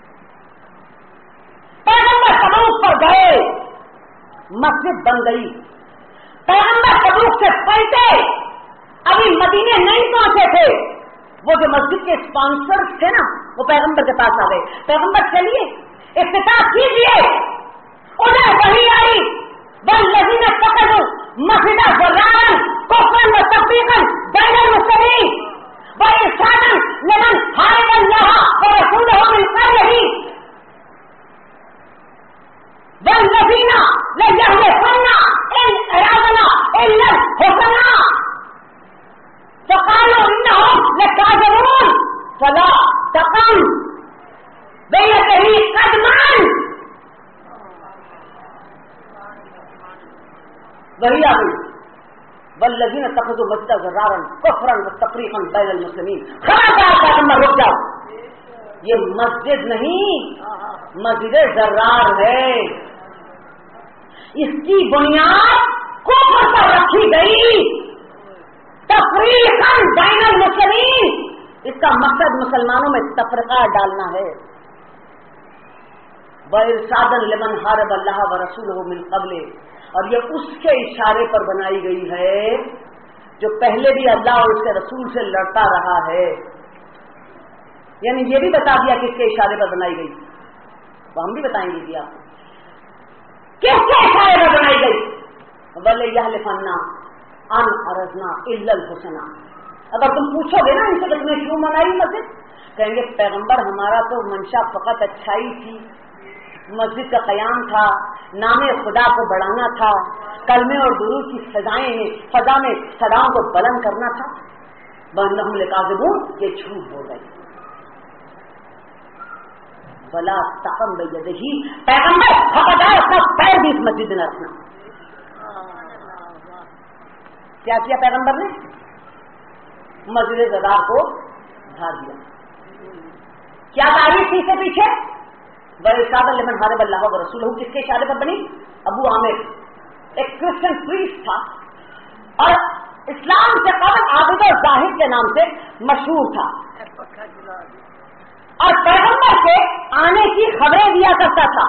پیغمبر تبوک پر گئے, مسجد بن گئی. پیغمبر تبوک سے پلٹے, ابھی مدینے نہیں پہنچے تھے. وہ جو مسجد کے اسپانسر تھے نا وہ پیغمبر کے پاس آ گئے. پیغمبر چلیے افتتاح کیجیے. انہیں وہی آئی والذین اتخذوا مسجد ضرارا کفرا وتفریقا بین المسلمین وارصادا لمن حارب اللہ ورسولہ من قبلہ والذین لیحلفن ان ارادنا الا الحسنى فقالوا انهم لكاذبون فلا تقم بين يديه قدما. وہی آ گئی والذین اتخذوا مسجدا ضرارا کفرا وتفریقا بین المسلمین. خبردار پیغمبر رک جاؤ, یہ مسجد نہیں مسجد ضرار ہے. اس کی بنیاد کفر پر رکھی گئی, تفریقا بین المسلمین. اس کا مقصد مسلمانوں میں تفرقہ ڈالنا ہے. وَإِرْشَادًا لِمَنْ حَارَبَ اللَّهَ وَرَسُولَهُ مِنْ قَبْلِ, اور یہ اس کے اشارے پر بنائی گئی ہے جو پہلے بھی اللہ اور اس کے رسول سے لڑتا رہا ہے. یعنی یہ بھی بتا دیا کس کے اشارے پر بنائی گئی, وہ ہم بھی بتائیں گے جی آپ کس کے اشارے پر بنائی گئی. وَلَيَحْلِفَنَّ ان ارزنا الا الحسنى. اگر تم پوچھو گے نا ان سے کہ تم نے کیوں منائی مسجد, کہیں گے پیغمبر ہمارا تو منشا فقط اچھائی تھی, مسجد کا قیام تھا, نام خدا کو بڑھانا تھا, کلمے اور درود کی فضا میں صداؤں کو بلند کرنا تھا. وانہم لکاذبون, یہ جھوٹ بول رہے. ولا تقم بیدہ, پیغمبر خبردار اپنا پیر بھی اس مسجد میں رکھنا. کیا کیا پیغمبر نے؟ مسجد ضرار کو ڈھا دیا. کیا تاریخ تھی اس کے پیچھے؟ وَإِرْشَادًا لِمَنْ حَارَبَ اللَّهَ وَرَسُولَهُ, کس کے اشارے پر بنی؟ ابو عامر ایک کرسچن پریسٹ تھا اور اسلام سے قبل عابد الزاہد کے نام سے مشہور تھا, اور پیغمبر کے آنے کی خبریں دیا کرتا تھا.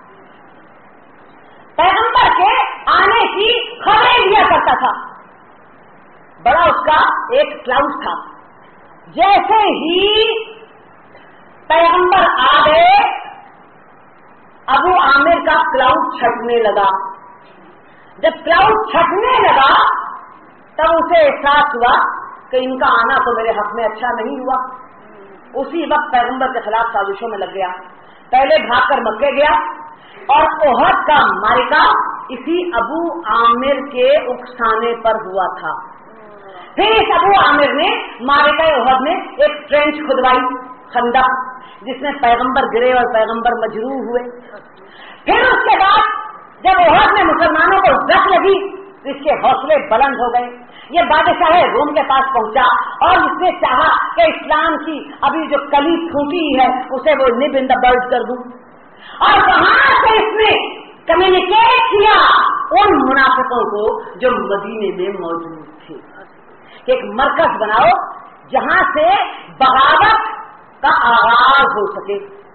پیغمبر کے آنے کی خبریں دیا کرتا تھا. بڑا اس کا ایک کلاؤڈ تھا. جیسے ہی پیغمبر آ گئے ابو عامر کا کلاؤڈ چھٹنے لگا. جب کلاؤڈ چھٹنے لگا تب اسے احساس ہوا کہ ان کا آنا تو میرے حق میں اچھا نہیں ہوا. اسی وقت پیغمبر کے خلاف سازشوں میں لگ گیا. پہلے بھاگ کر مکے گیا اور احد کا معرکہ اسی ابو عامر کے اکسانے پر ہوا تھا. پھر اس ابو عامر نے معرکہ احد میں ایک ٹرینچ کھدوائی, خندق, جس میں پیغمبر گرے اور پیغمبر مجروح ہوئے. پھر اس کے بعد جب احد میں مسلمانوں کو زخ لگی اس کے حوصلے بلند ہو گئے. یہ بادشاہ روم کے پاس پہنچا اور اس نے چاہا کہ اسلام کی ابھی جو کلی پھوٹی ہے اسے وہ نب ان دا برڈ کر دوں, اور وہاں سے اس نے کمیونیکیٹ کیا ان منافقوں کو جو مدینے میں موجود تھے کہ ایک مرکز بناؤ جہاں سے بغاوت کا آغاز ہو سکے.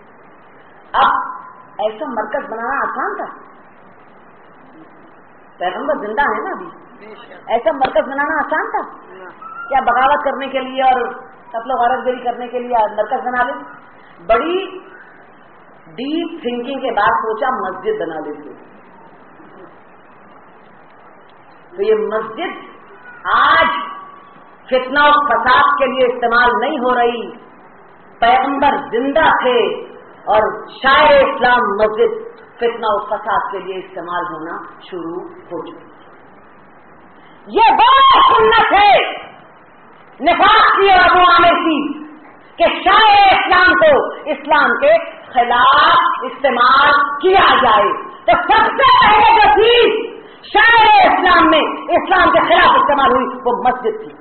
اب ایسا مرکز بنانا آسان تھا؟ پیغمبر زندہ ہے نا ابھی, ایسا مرکز بنانا آسان تھا کیا؟ بغاوت کرنے کے لیے اور قتل و غارت گری کرنے کے لیے مرکز بنا لیں. بڑی ڈیپ تھنکنگ کے بعد سوچا مسجد بنا لیتے. تو یہ مسجد آج فتنہ و فساد کے لیے استعمال نہیں ہو رہی. پیغمبر زندہ تھے, اور شاعر اسلام مسجد فتنہ و فساد کے لیے استعمال ہونا شروع ہو چکی۔ یہ بڑا سنت ہے نفاق کی اور ابو عامر کی کہ شاعر اسلام کو اسلام کے خلاف استعمال کیا جائے، تو سب سے پہلے جو چیز شاعر اسلام میں اسلام کے خلاف استعمال ہوئی وہ مسجد تھی۔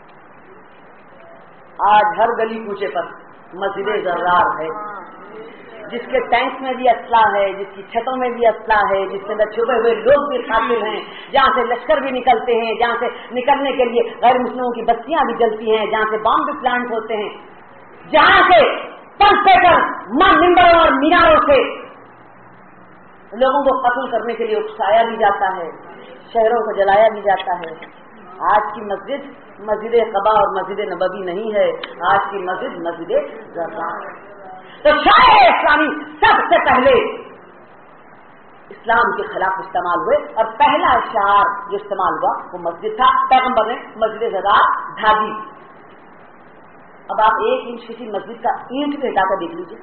آج ہر گلی کوچے پر مسجد زرار ہے، جس کے ٹینک میں بھی اسلحہ ہے، جس کی چھتوں میں بھی اسلحہ ہے، جس کے اندر چھپے ہوئے لوگ بھی قاتل ہیں، جہاں سے لشکر بھی نکلتے ہیں، جہاں سے نکلنے کے لیے غیر مسلموں کی بستیاں بھی جلتی ہیں، جہاں سے بام بھی پلانٹ ہوتے ہیں، جہاں سے پل کر ممبروں اور میناروں سے لوگوں کو قتل کرنے کے لیے اکسایا بھی جاتا ہے، شہروں کو جلایا بھی جاتا ہے۔ آج کی مسجد مسجد قباء اور مسجد نبوی نہیں ہے، آج کی مسجد مسجد زرار ہے۔ تو شاعر اسلامی سب سے پہلے اسلام کے خلاف استعمال ہوئے، اور پہلا اشعار جو استعمال ہوا وہ مسجد تھا، پیغمبر نے مسجد زرار ڈھا دی۔ اب آپ 1 انچ کسی مسجد کا اینٹ بھی ہٹا کر دیکھ لیجیے،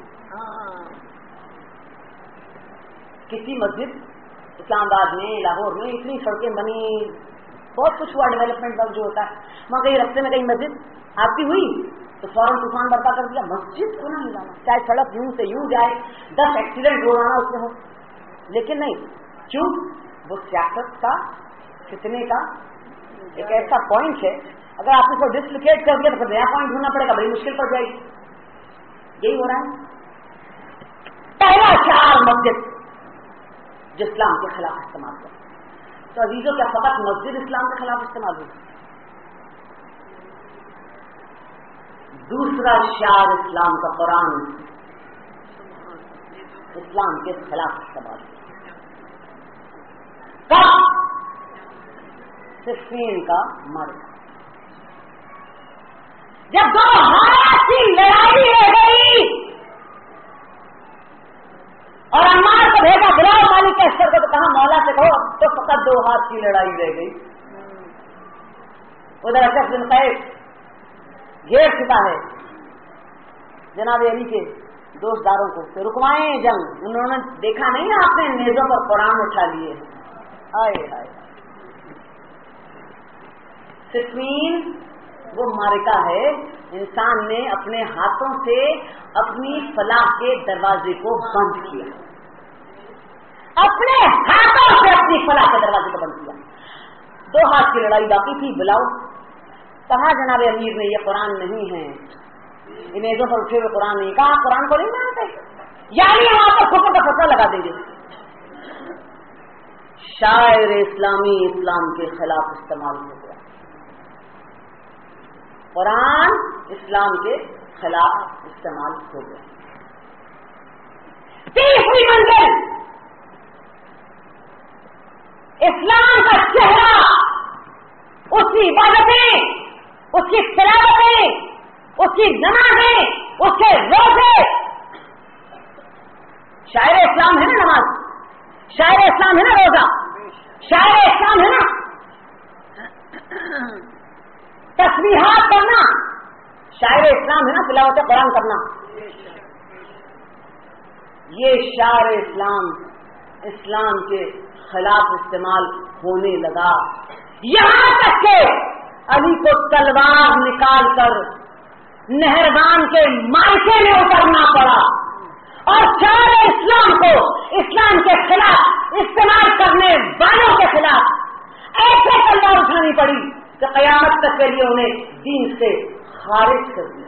کسی مسجد اسلام آباد میں لاہور میں اتنی سڑکیں بنی، بہت کچھ ہوا ڈیولپمنٹ ورک جو ہوتا ہے، وہاں کہیں رستے میں کہیں مسجد آتی ہوئی تو فوراً طوفان برپا کر دیا، مسجد کو نہ ملانا، چاہے سڑک یوں سے یوں جائے، 10 ایکسیڈنٹ روزانہ اس میں ہو، لیکن نہیں، کیوں؟ وہ سیاست کا فتنے کا ایک ایسا پوائنٹ ہے، اگر آپ نے اس کو ڈسلوکیٹ کر دیا تو پھر نیا پوائنٹ ڈھونڈنا پڑے گا، بڑی مشکل پڑ جائے گی۔ یہی ہو رہا ہے۔ پہلا اشعار مسجد جو اسلام کے خلاف استعمال کر، تو عزیزوں کیا فقط مسجد اسلام کے خلاف استعمال ہوئی؟ دوسرا شعار اسلام کا قرآن اسلام کے خلاف استعمال ہوئی۔ کب؟ صفین کا مرد، جب دو ہاتھ کی لڑائی رہ گئی اور عمار کو بھیجا بلاؤ مالک کے اشتر کو، تو کہا مولا سے کہو تو فقط 2 ہاتھ کی لڑائی رہ گئی۔ ادھر اشرف بن قیس گھیر چکا ہے جناب علی کے دوستداروں کو کہ رکوائیں جنگ، انہوں نے دیکھا نہیں نا آپ نے نیزوں پر قرآن اٹھا لیے، ہائے ہائے۔ صفین وہ معرکہ ہے، انسان نے اپنے ہاتھوں سے اپنی فلاح کے دروازے کو بند کیا، اپنے ہاتھوں سے اپنی فلاح کے دروازے کو بند کیا۔ 2 ہاتھ کی لڑائی باقی تھی، بلاؤ، کہا جناب امیر نے یہ قرآن نہیں ہے، ان میزوں پر اٹھے ہوئے قرآن نہیں، کہا قرآن کو نہیں مانتے، یعنی وہاں پر کفر کا فتویٰ لگا دیں گے۔ شاعر اسلامی اسلام کے خلاف استعمال ہو گیا، قرآن اسلام کے خلاف استعمال ہو گیا۔ تیسری منزل، اسلام کا چہرہ، اس کی عبادتیں، اس کی تلاوتیں، اس کی نمازیں، اس کے روزے۔ شاعر اسلام ہے نا نماز، شاعر اسلام ہے نا روزہ، شاعر اسلام ہے نا تسبیحات کرنا، شاعر اسلام ہے نا تلاوت قرآن کرنا۔ یہ شاعر اسلام اسلام کے خلاف استعمال ہونے لگا، یہاں تک کہ علی کو تلوار نکال کر نہروان کے مائکے میں اترنا پڑا، اور شاعر اسلام کو اسلام کے خلاف استعمال کرنے والوں کے خلاف ایسے تلوار اٹھانی پڑی کہ قیامت تک کے لیے انہیں دین سے خارج کر دیا۔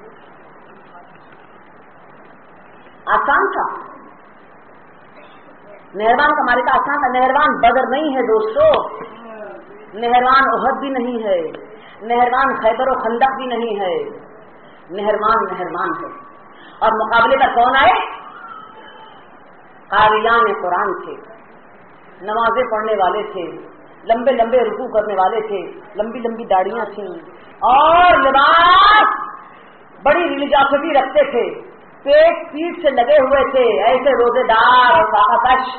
آسان تھا نہروان کا مارکہ، آسان تھا۔ نہروان بدر نہیں ہے دوستو، نہروان احد بھی نہیں ہے، نہروان خیبر و خندق بھی نہیں ہے، نہروان نہروان ہے۔ اور مقابلے پر کون آئے؟ قاریان قرآن تھے، نمازیں پڑھنے والے تھے، لمبے لمبے رکوع کرنے والے تھے، لمبی لمبی داڑیاں تھیں، اور لباس بڑی ریلیجاسٹی رکھتے تھے، پیٹ پیٹ سے لگے ہوئے تھے، ایسے روزے دار اور باقاعدہ۔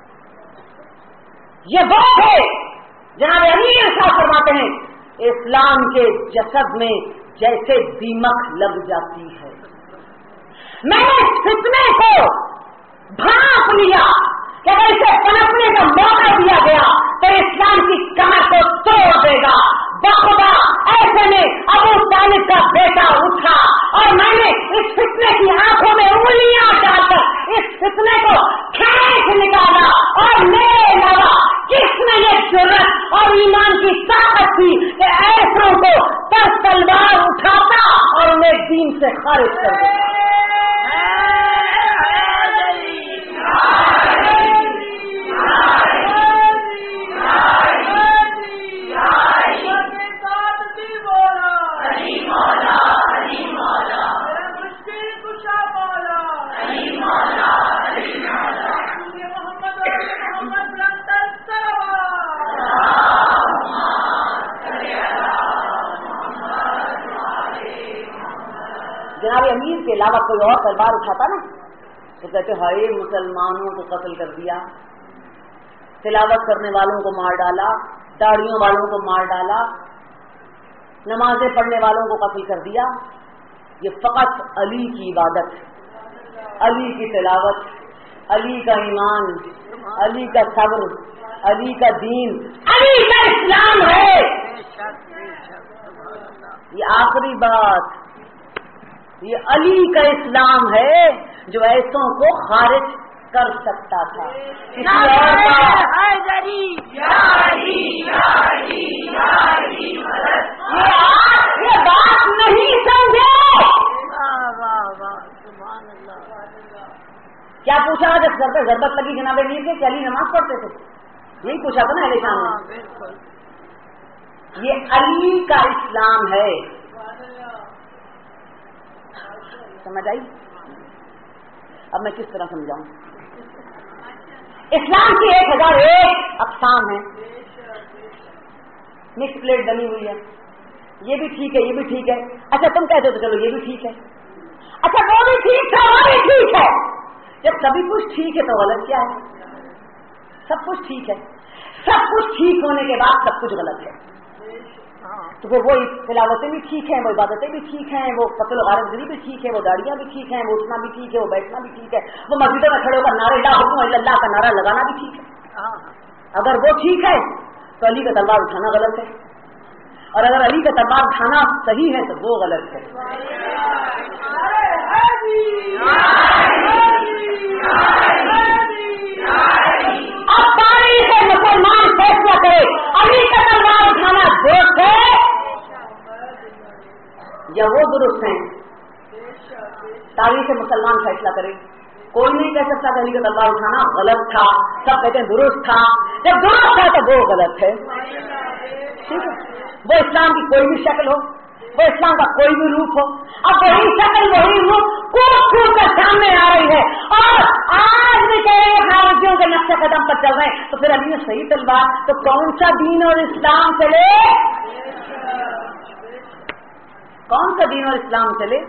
یہ وہ ہے جناب امیر صاحب فرماتے ہیں اسلام کے جسد میں جیسے دیمک لگ جاتی ہے، میں نے इस फितने को भांप लिया कि अगर इसे पनपने का मौका दिया गया तो इस्लाम की कमर को तोड़ देगा। बखुदा ऐसे में अबू तालिब का बेटा उठा और मैंने इस फितने की आंखों में उंगलियां डालकर इस फितने को खींच निकाला। और मेरे अलावा किसने ये जुर्रत और ईमान की ताकत थी कि ऐसों को पर तलवार उठाता और उन्हें दीन से खारिज कर देता। जनाब अमीर के अलावा कोई और तलवार उठाता ना तो कहते हाय मुसलमानों को कत्ल कर दिया, तिलावत करने वालों को मार डाला, दाढ़ियों वालों को मार डाला, नमाजें पढ़ने वालों को कत्ल कर दिया। ये फकत अली की इबादत, अली की तिलावत, अली का ईमान, अली का सब्र, अली का दीन, अली का इस्लाम है। ये आखिरी बात, ये अली का इस्लाम है जो ऐसों को खारिज कर सकता था। किसी और ये बात नहीं समझे। क्या पूछा जब घर पे जरूरत लगी जनाब अमीर के अली नमाज पढ़ते थे? यही पूछा था ना अली शाम ने। ये अली का इस्लाम है, समझ आई? अब मैं किस तरह समझाऊं? इस्लाम की 1001 अक़साम है, मिक्स प्लेट बनी हुई है, ये भी ठीक है, ये भी ठीक है। अच्छा तुम कहते हो तो चलो ये भी ठीक है, अच्छा वो भी ठीक है, वो भी ठीक है। जब सभी कुछ ठीक है तो गलत क्या है? सब कुछ ठीक है, सब कुछ ठीक होने के बाद सब कुछ गलत है। तो फिर वो तिलावतें भी ठीक हैं, वो इबादतें भी ठीक हैं, वो कत्ल गारतगिरी भी ठीक है, वो दाढ़ियां भी ठीक हैं, वो उठना भी ठीक है, वो बैठना भी ठीक है, वो मस्जिदों में खड़े होकर नारे ला हुक्म अल्लाह का नारा लगाना भी ठीक है। अगर वो ठीक है तो अली का तलवार उठाना गलत है, और अगर अली का तलवार उठाना सही है तो वो गलत है। अब तारीख है, मुसलमान फैसला करे अली का तलवार उठाना दुरुस्त है या वो दुरुस्त है। तारीख है मुसलमान फैसला करे, कोई नहीं कह सकता कि अली का तलवार उठाना गलत था, सब कहते हैं दुरुस्त था। जब दुरुस्त था तो वो गलत है, ठीक है। वो इस्लाम की कोई भी शक्ल हो, वो इस्लाम का कोई भी रूप हो, अब वही शक्ल वही रूप कूद कर सामने आ रही है और आज भी कह रहे खारिजियों के नक्शे कदम पर चल रहे हैं, तो फिर अली ने सही तलवार, तो कौन सा दीन और इस्लाम चले? कौन सा दीन और इस्लाम चले?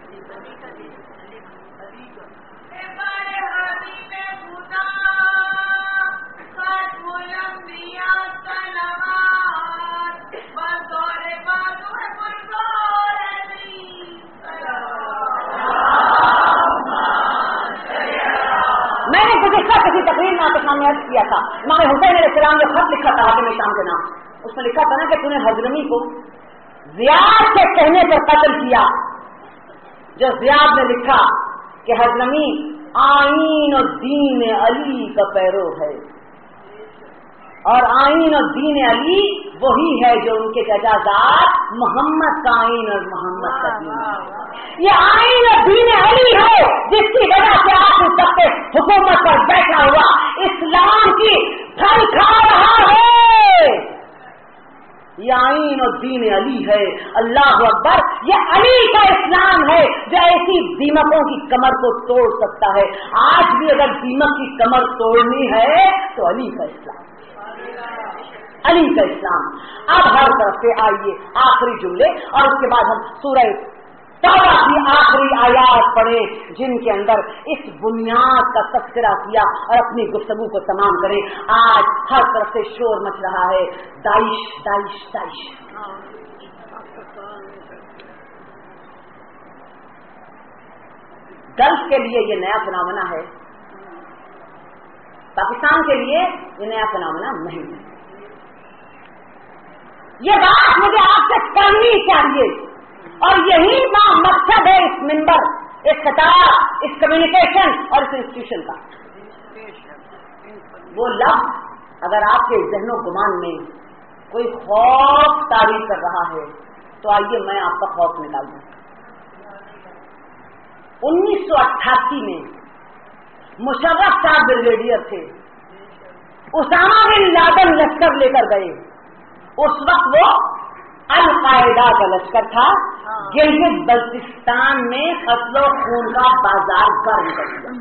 मैंने गुज़िश्ता किसी तकरीर में आपके सामने अर्ज किया था, इमाम हुसैन अलैहिस्सलाम ने खत लिखा था हाकिम शाम के नाम, उसमें लिखा था ना कि तूने हजरमी को ज़ियाद के कहने पर कत्ल किया। जो ज़ियाद ने लिखा कि हजरमी आईन और दीन अली का पैरो है, और आईन और दीन अली वही है जो उनके जजादात मोहम्मद का आईन और मोहम्मद का दीन। ये आईन और दीन अली है जिसकी वजह से आप उस सबके हुकूमत पर बैठा हुआ इस्लाम की फल खा रहा है। ये आईन और दीन अली है, अल्लाह अकबर। ये अली का इस्लाम है जो ऐसी दीमकों की कमर को तोड़ सकता है। आज भी अगर दीमक की कमर तोड़नी है तो अली का इस्लाम, अली का इस्लाम। अब हर तरफ से आइए आखिरी जुमले और उसके बाद हम सूरह तौबा की आखिरी आयात पढ़े जिनके अंदर इस बुनियाद का तस्करा किया और अपनी गुफ्तगू को तमाम करें। आज हर तरफ से शोर मच रहा है, दाइश दाइश दाइश। गल्फ के लिए ये नया फिनोमेना है, पाकिस्तान के लिए ये नया फिनोमेना नहीं है। ये बात मुझे आपसे करनी चाहिए और यही मकसद है इस मिंबर, इस खिताब, इस कम्युनिकेशन और इस इंस्टीट्यूशन का। वो लफ्ज अगर आपके ज़हनो गुमान में कोई खौफ तारीफ कर रहा है तो आइए मैं आपका खौफ निकाल दूं। 1988 में मुशर्रफ साहब ब्रिगेडियर थे, उसामा बिन लादेन लश्कर लेकर गए। उस वक्त वो अल-कायदा का लश्कर था। गिलगित बल्तिस्तान में कत्लो खून का बाजार गर्म कर दिया।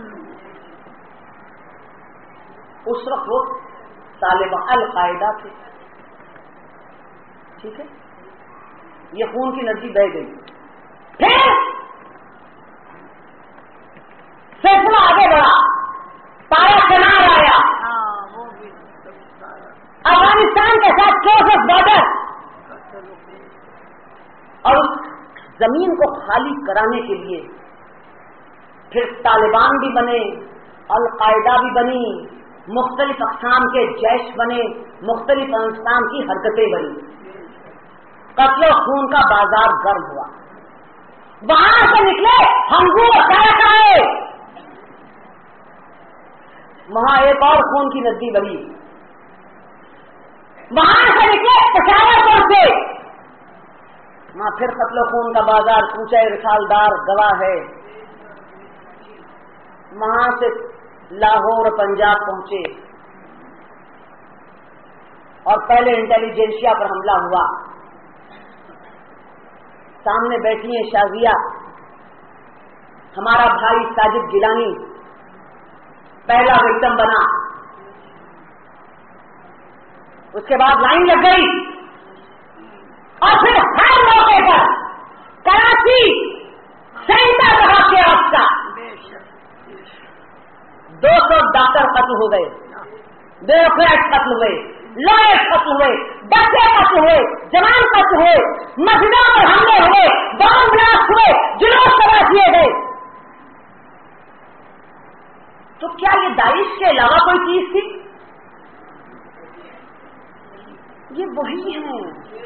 उस वक्त वो तालिबान अल-कायदा थे, ठीक है। ये खून की नदी बह गई। फिर सिलसिला आगे बढ़ा, पारा चनार आया, अफगानिस्तान के साथ क्लोजेस्ट बॉर्डर, और उस जमीन को खाली कराने के लिए फिर तालिबान भी बने, अल-कायदा भी बनी, मुख्तलिफ अक़साम के जैश बने, मुख्तलिफ अक़साम की हरकतें बनी, कत्लो खून का बाजार गर्म हुआ। वहां से निकले हमगू अचानक आए, वहां एक और खून की नदी बनी। वहां से निकले पेशावर से, वहां फिर कत्लो खून का बाजार ऊंचा रिसालदार गवाह है। वहां से लाहौर पंजाब पहुंचे और पहले इंटेलिजेंसिया पर हमला हुआ। सामने बैठी है शाजिया, हमारा भाई साजिद गिलानी पहला विक्टिम बना। उसके बाद लाइन लग गई और फिर हर मौके पर कराची सेंटर रहा के आपका 200 डॉक्टर कत्ल हो गए, ब्यूरोक्रेट कत्ल हुए, लॉयर कत्ल हुए, बच्चे कत्ल हुए, जवान कत्ल हुए, मस्जिदों पर हमले हुए, बम ब्लास्ट हुए, जुलूस तबाह किए गए। तो क्या ये दाइश के अलावा कोई चीज थी? ये वही है।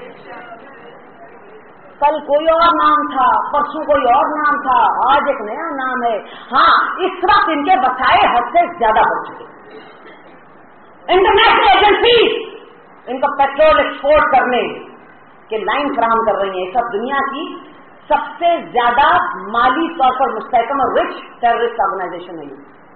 कल कोई और नाम था, परसों कोई और नाम था, आज एक नया नाम है। हाँ, इस वक्त इनके बसाए हद से ज्यादा बढ़ चुके। इंटरनेशनल एजेंसी इनको पेट्रोल एक्सपोर्ट करने के लाइन फराहम कर रही है। सब दुनिया की सबसे ज्यादा माली तौर पर मुस्तहकम और रिच टेररिस्ट ऑर्गेनाइजेशन है।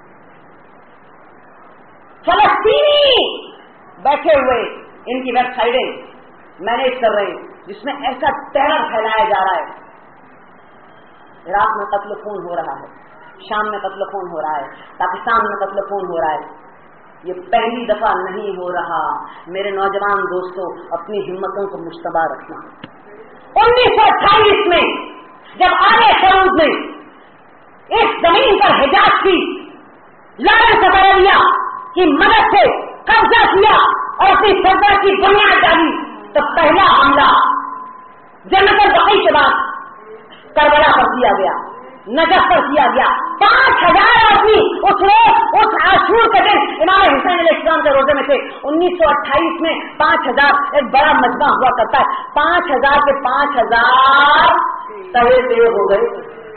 फलस्तीनी बैठे हुए इनकी वेबसाइटें मैनेज कर रहे हैं जिसमें ऐसा टेरर फैलाया जा रहा है। इराक में कत्ल खून हो रहा है, शाम में कत्ल खून हो रहा है, पाकिस्तान में कत्ल खून हो रहा है। ये पहली दफा नहीं हो रहा। मेरे नौजवान दोस्तों, अपनी हिम्मतों को मुश्तबा रखना। 1928 में जब आले सऊद ने इस जमीन पर हिजाज की लगन सफरिया की मदद से कब्जा किया और अपनी सत्ता की बुनियाद डाली, तो पहला हमला जन्नतुल बकी के बाद करबला पर किया गया, नजफ पर किया गया। 5000 आदमी उस आशूर के दिन इमाम हुसैन अलैहिस्सलाम के रोजे में थे। 1928 में 5000 एक बड़ा मजमा हुआ करता है। 5000 के 5000 तवे तेज हो गए।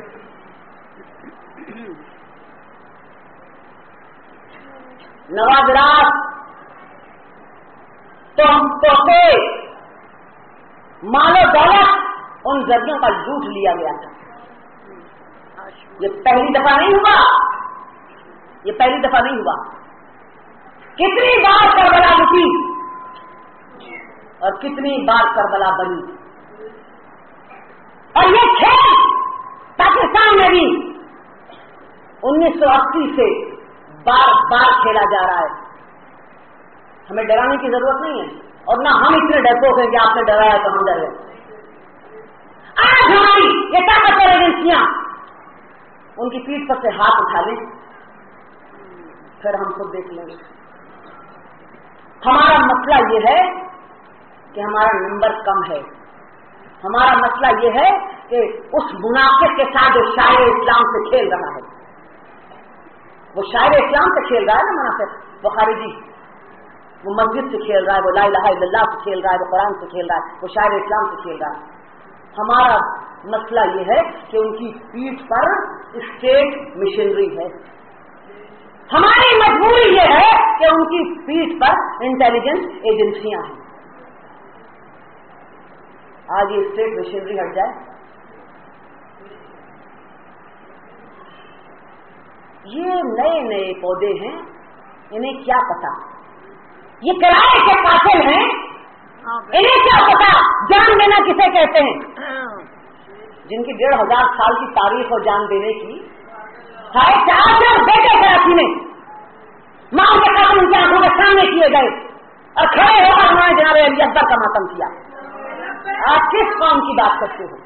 नवाजरात तो मालो दौलत उन जरियों का लूट लिया गया था। ये पहली दफा नहीं हुआ, ये पहली दफा नहीं हुआ। कितनी बार करबला लुटी और कितनी बार करबला बनी। और ये खेल पाकिस्तान में भी 1980 से बार बार खेला जा रहा है। हमें डराने की जरूरत नहीं है और ना हम इतने डरपोक हैं कि आपने डराया तो हम डर गए। आज हमारी ये ताकतवर एजेंसियां उनकी पीठ पर से हाथ उठा लें, फिर हम खुद देख लेंगे। हमारा मसला ये है कि हमारा नंबर कम है। हमारा मसला ये है कि उस मुनाफिक के साथ जो शायर इस्लाम से खेल रहा है वो शायर इस्लाम से खेल रहा है ना मुनाफिक, वो खारिजी, वो मस्जिद से खेल रहा है, वो ला इलाहा इल्लल्लाह से खेल रहा है, वो कुरान से खेल रहा है, वो शायर इस्लाम से खेल रहा है। हमारा मसला ये है कि उनकी पीठ पर स्टेट मिशनरी है, हमारी मजबूरी ये है कि उनकी पीठ पर इंटेलिजेंस एजेंसियां हैं। आज ये स्टेट मिशनरी हट जाए, ये नए नए पौधे हैं, इन्हें क्या पता, ये किराए के कातिल हैं, इन्हें क्या पता जान देना किसे कहते हैं। जिनकी 1500 साल की तारीख और जान देने की, 4.5 बेटे कराची में मां के कातिल उनकी आंखों के सामने किए गए और खड़े होकर उन्होंने जनाब अली अकबर का मातम किया। आप किस कौम की बात करते हो?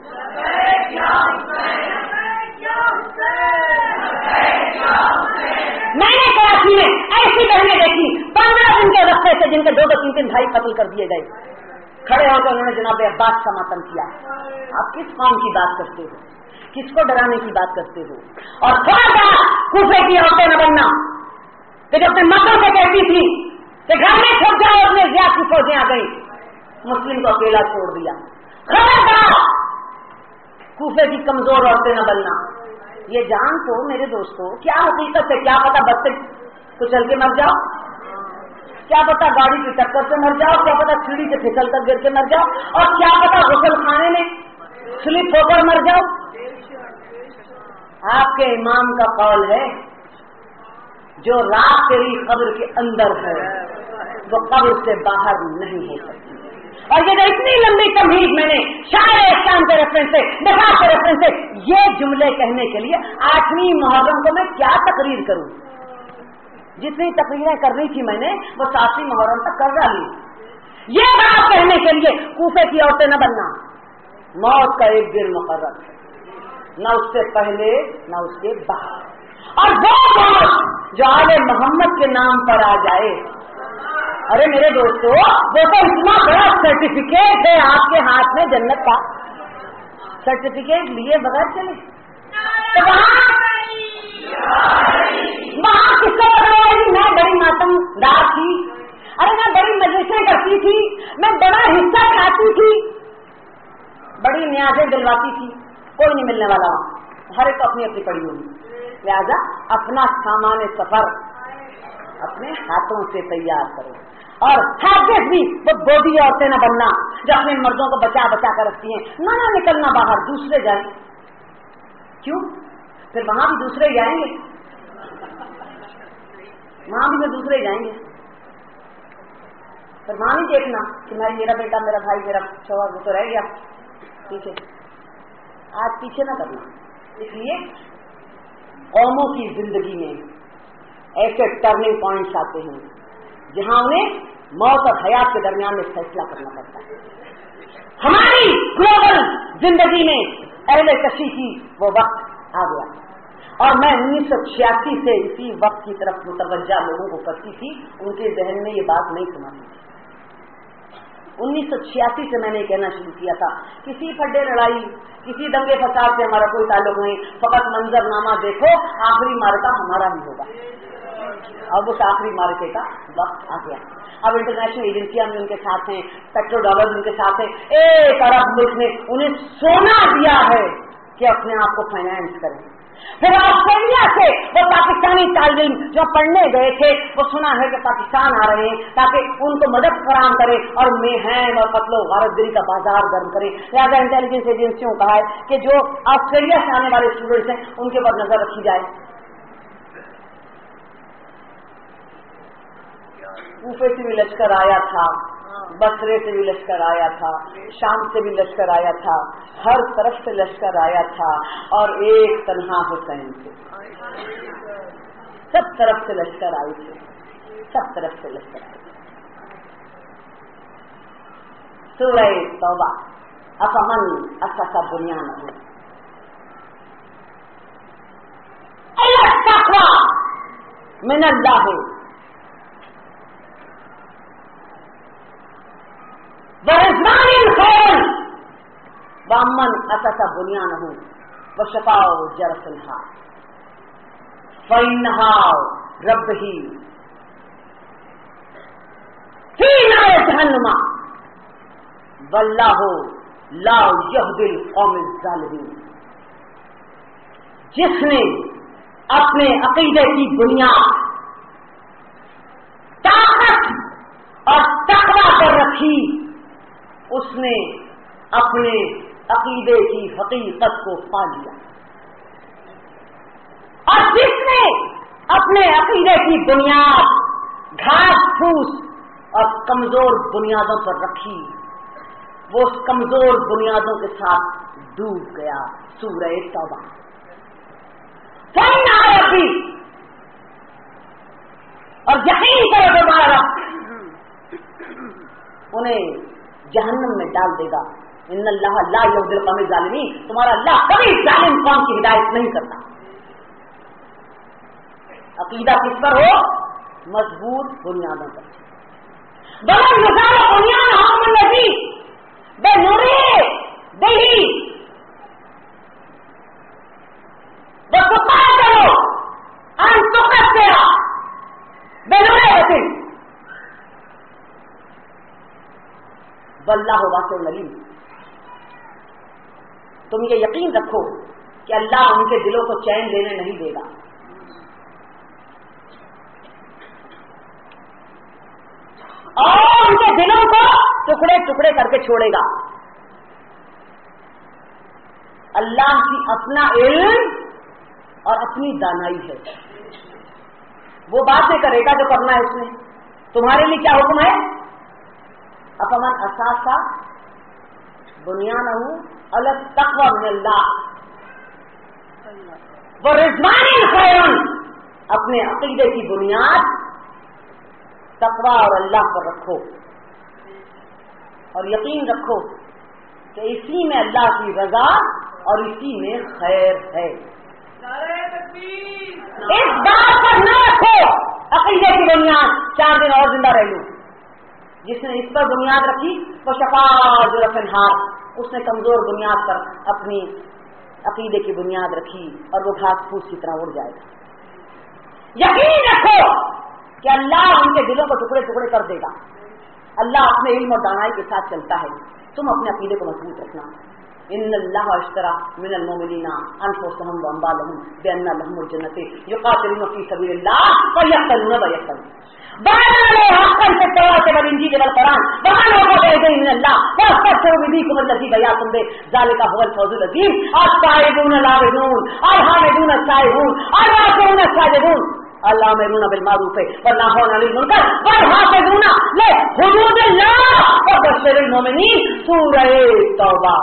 मैंने कराची में ऐसी बहनें देखी 15 दिन के रस्ते से जिनके 2-2, 3-3 भाई कत्ल कर दिए गए, खड़े होकर उन्होंने जनाब अब्बास का मातम किया। आप किस कौम की बात करते हो? किसको डराने की बात करते हो? और थोड़ा सा कूफे की औरतें न बनना कि जो अपने मक्कों से कहती थी कि घर में छुप जाओ, अपने ज्यादा की फौजें आ गई, मुस्लिम को अकेला छोड़ दिया। खबरदार कूफे की कमजोर औरतें न बनना। ये जान तो मेरे दोस्तों क्या हकीकत है, क्या पता बस से कुचल के मर जाओ, क्या पता गाड़ी की टक्कर से मर जाओ, क्या पता सीढ़ी से फिसल कर गिर के मर जाओ, और क्या पता गुसल खाने में स्लिप होकर मर जाओ। आपके इमाम का कौल है जो रात तेरी कब्र के अंदर है वो कब्र से बाहर नहीं हो सकती। और ये इतनी लंबी तमहीद मैंने शायर इस्लाम के रेफरेंस से, निकाह के रेफरेंस से ये जुमले कहने के लिए 8वीं मुहर्रम को मैं क्या तकरीर करूं? जितनी तकरीरें करनी थी मैंने वो 7वीं मुहर्रम तक कर डाली। ये बात कहने के लिए कूफे की औरतें न बनना, मौत का एक दिन मुकर्रर है, न उससे पहले न उसके बाद। और वो मौत जो आले मोहम्मद के नाम पर आ जाए, अरे मेरे दोस्तों वो तो इतना बड़ा सर्टिफिकेट है आपके हाथ में, जन्नत का सर्टिफिकेट लिए बगैर चले तो वहां किसको बताया कि मैं बड़ी मातमदार थी, अरे मैं बड़ी मजलिसें करती थी, मैं बड़ा हिस्सा खाती थी, बड़ी न्याजें दिलवाती थी। कोई नहीं मिलने वाला वहां, हर एक अपनी अपनी पड़ी होगी। लिहाजा अपना सामान सफर अपने हाथों से तैयार करो। और हाफिज भी वो बोधी औरतें न बनना जो अपने मर्दों को बचा बचा कर रखती हैं, ना निकलना बाहर, दूसरे जाए। क्यों? फिर वहां भी दूसरे जाएंगे, वहां भी दूसरे जाएंगे। फिर वहां नहीं देखना कि भाई मेरा बेटा, मेरा भाई, मेरा शौहर वो तो रह गया पीछे। आज पीछे ना करना। इसलिए कौमों की जिंदगी में ऐसे टर्निंग पॉइंट्स आते हैं जहां उन्हें मौत और हयात के दरमियान में फैसला करना पड़ता है। हमारी ग्लोबल जिंदगी में अहले कशी की वो वक्त आ गया, और मैं 1986 से इसी वक्त की तरफ मुतवज्जा लोगों को करती थी, उनके जहन में ये बात नहीं समाती थी। 1986 से मैंने कहना शुरू किया था, किसी फड्डे लड़ाई, किसी दंगे फसाद से हमारा कोई ताल्लुक नहीं, फकत मंजरनामा देखो, आखिरी मार्का हमारा ही होगा। अब उस आखिरी मार्के का वक्त आ गया। अब इंटरनेशनल एजेंसियां भी उनके साथ हैं, पेट्रो डॉलर उनके साथ हैं। एक अरब मुल्क ने उन्हें सोना दिया है कि अपने आप को फाइनेंस करें। फिर ऑस्ट्रेलिया से वो पाकिस्तानी तालिब जो पढ़ने गए थे, वो सुना है कि पाकिस्तान आ रहे हैं ताकि उनको मदद फराहम करें और मेहम और कत्ल और गारतगिरी का बाजार गर्म करें। लिहाजा इंटेलिजेंस एजेंसियों कहा है कि जो ऑस्ट्रेलिया से आने वाले स्टूडेंट्स हैं उनके ऊपर नजर रखी जाए। कूफे से भी लश्कर आया था, बसरे से भी लश्कर आया था, शाम से भी लश्कर आया था, हर तरफ से लश्कर आया था, और एक तन्हा हुसैन से सब तरफ से लश्कर आए थे, सब तरफ से लश्कर आए थे। सूरह तौबा, अफमन अस्सा बुनियानहु अला तक़वा मिनल्लाह वरिज़वानिल खैर वमन अस्सा बुनियानहु वशफाउ जरसिल हाल। فَإِنَّهَا رَبِّهِ فِي نَارِ جَهَنَّمَ وَاللَّهُ لَا يَهْدِي الْقَوْمَ الظَّالِمِينَ. جس نے اپنے عقیدے کی بنیاد طاقت اور تقویٰ پر رکھی اس نے اپنے عقیدے کی حقیقت کو پا لیا. اور جس نے اپنے عقیدے کی بنیاد گھاس پھوس اور کمزور بنیادوں پر رکھی وہ اس کمزور بنیادوں کے ساتھ ڈوب گیا. سورہ توبہ. فَإِنَّ رَبِّي اور یقین کرو تمہارا انہیں جہنم میں ڈال دے گا. ان اللہ لا یهدی القوم الظالمین. تمہارا اللہ کبھی ظالم قوم کی ہدایت نہیں کرتا. عقیدہ کس پر ہو؟ مضبوط بنیادوں پر. بلند مثال بنیاد ہم الذی بے نورے دہی وَتُقَاتِلُ أَن تُقَتِّلَ بِنُورِهِ وَاللَّهُ وَاسِعٌ عَلِيمٌ. تم یہ یقین رکھو کہ اللہ ان کے دلوں کو چین لینے نہیں دے گا. اور ان کے دلوں کو ٹکڑے ٹکڑے کر کے چھوڑے گا. اللہ کی اپنا علم اور اپنی دانائی ہے. وہ بات نہیں کرے گا جو کرنا ہے اس نے. تمہارے لیے کیا حکم ہے؟ افمن اساسا بنیانہ علی التقوی من اللہ ورضوان خیر. اپنے عقیدے کی بنیاد تقوی اور اللہ پر رکھو اور یقین رکھو کہ اسی میں اللہ کی رضا اور اسی میں خیر ہے. اس بات پر نہ رکھو عقیدے کی بنیاد 4 دن اور زندہ رہ لوں. جس نے اس پر بنیاد رکھی وہ شفاعت رفنہار. اس نے کمزور بنیاد پر اپنی عقیدے کی بنیاد رکھی اور وہ گھاس پھوس کی طرح اڑ جائے گا. یقین رکھو کہ اللہ ان کے دلوں کو ٹکڑے ٹکڑے کر دے گا. اللہ اپنے علم اور دانائی کے ساتھ چلتا ہے. تم اپنے عقیدے کو مضبوط رکھنا. ان اللہ اشترى من المؤمنین انفسهم واموالهم بان لهم الجنة يقاتلون في سبيل الله ويقتلون ويقتلون بعد حقا في التوراة والانجيل والقرآن ومن وقف يديه من الله واستغفر بديكم الذي بياكم به ذلك هو الفوز العظيم. التائبون العابدون الحامدون السائحون الراكعون الساجدون الآمرون بالمعروف والناهون عن المنکر والحافظون لحدود الله وبشر المؤمنین. سورہ توبہ.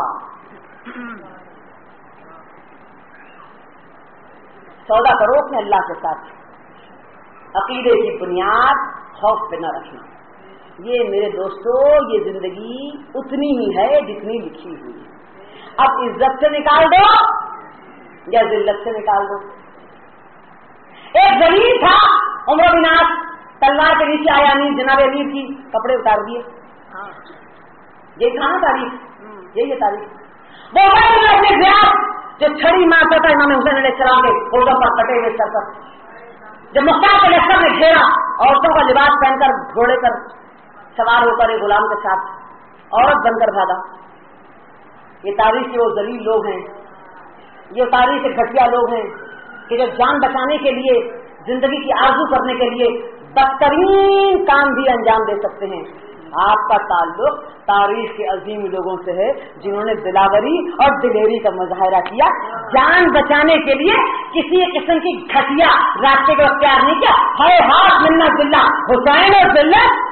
سودا کرو اپنے اللہ کے ساتھ. عقیدے کی بنیاد خوف پہ نہ رکھنا. یہ میرے دوستو یہ زندگی اتنی ہی ہے جتنی لکھی ہوئی ہے. اب عزت سے نکال دو یا ذلت سے نکال دو. ایک ذلیل تھا عمر بن عاص تلوار کے نیچے آیا امیر جناب امیر کی کپڑے اتار دیے. یہ تھا نا تاریخ. یہی ہے تاریخ. وہ جو چھڑی مارتا تھا امام حسین علیہ السلام کے ہوٹوں پر کٹے ہوئے سر پر. جب مختار کے لشکر نے گھیرا عورتوں کا لباس پہن کر گھوڑے پر سوار ہو کر ایک غلام کے ساتھ عورت بن کر بھاگا. یہ تاریخ کے وہ ذلیل لوگ ہیں. یہ تاریخ کے گھٹیا لوگ ہیں کہ جو جان بچانے کے لیے زندگی کی آرزو کرنے کے لیے بدترین کام بھی انجام دے سکتے ہیں. آپ کا تعلق تاریخ کے عظیم لوگوں سے ہے جنہوں نے دلاوری اور دلیری کا مظاہرہ کیا. جان بچانے کے لیے کسی قسم کی گھٹیا راستے کو اختیار نہیں کیا. ہائے ہاتھ ملنا ذلہ حسین اور ذلت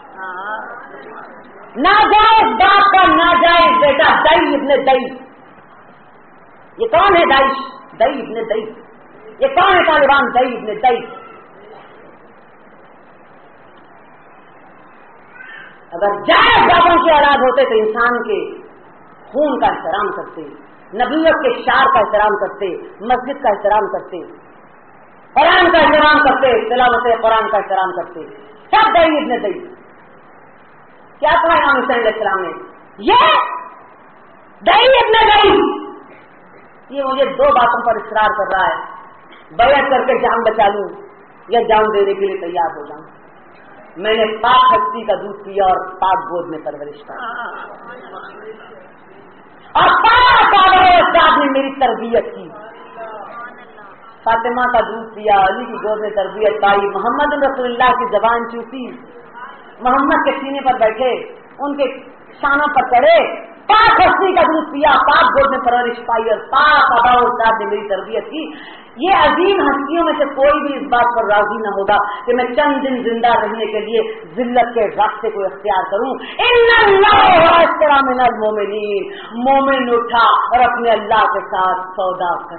ناجائز باپ کا ناجائز بیٹا دئی ابن دئی. یہ کون ہے داعش؟ دئی ابن دئی. یہ کون ہے طالبان؟ دئی ابن دئی. اگر جائز بابوں کی اولاد ہوتے تو انسان کے خون کا احترام کرتے, نبوت کے شعار کا احترام کرتے, مسجد کا احترام کرتے, قرآن کا احترام کرتے, تلاوت قرآن کا احترام کرتے. سب دئی ابن دئی. کیا کہا امام حسین علیہ السلام نے؟ یہ دئی ابن دئی. یہ مجھے 2 باتوں پر اصرار کر رہا ہے. بیعت کر کے جان بچا لوں یا جان دینے کے لیے تیار ہو جاؤں. میں نے پاک ہستی کا دودھ پیا اور پاک گود میں پرورش پائی اور پاک استاد نے میری تربیت کی. فاطمہ کا دودھ پیا، علی کی گود میں تربیت پائی، محمد رسول اللہ کی زبان چوسی، محمد کے سینے پر بیٹھے، ان کے شانوں پر چڑھے، پاک ہستی کا دودھ پیا، پاک گود میں پرورش پائی اور پاک آبا و اجداد نے میری تربیت کی. یہ عظیم ہستیوں میں سے کوئی بھی اس بات پر راضی نہ ہوگا کہ میں چند دن زندہ رہنے کے لیے ذلت کے راستے کو اختیار کروں. ان اللہ اشتری من المؤمنین، مومن اٹھا اور اپنے اللہ کے ساتھ سودا کر،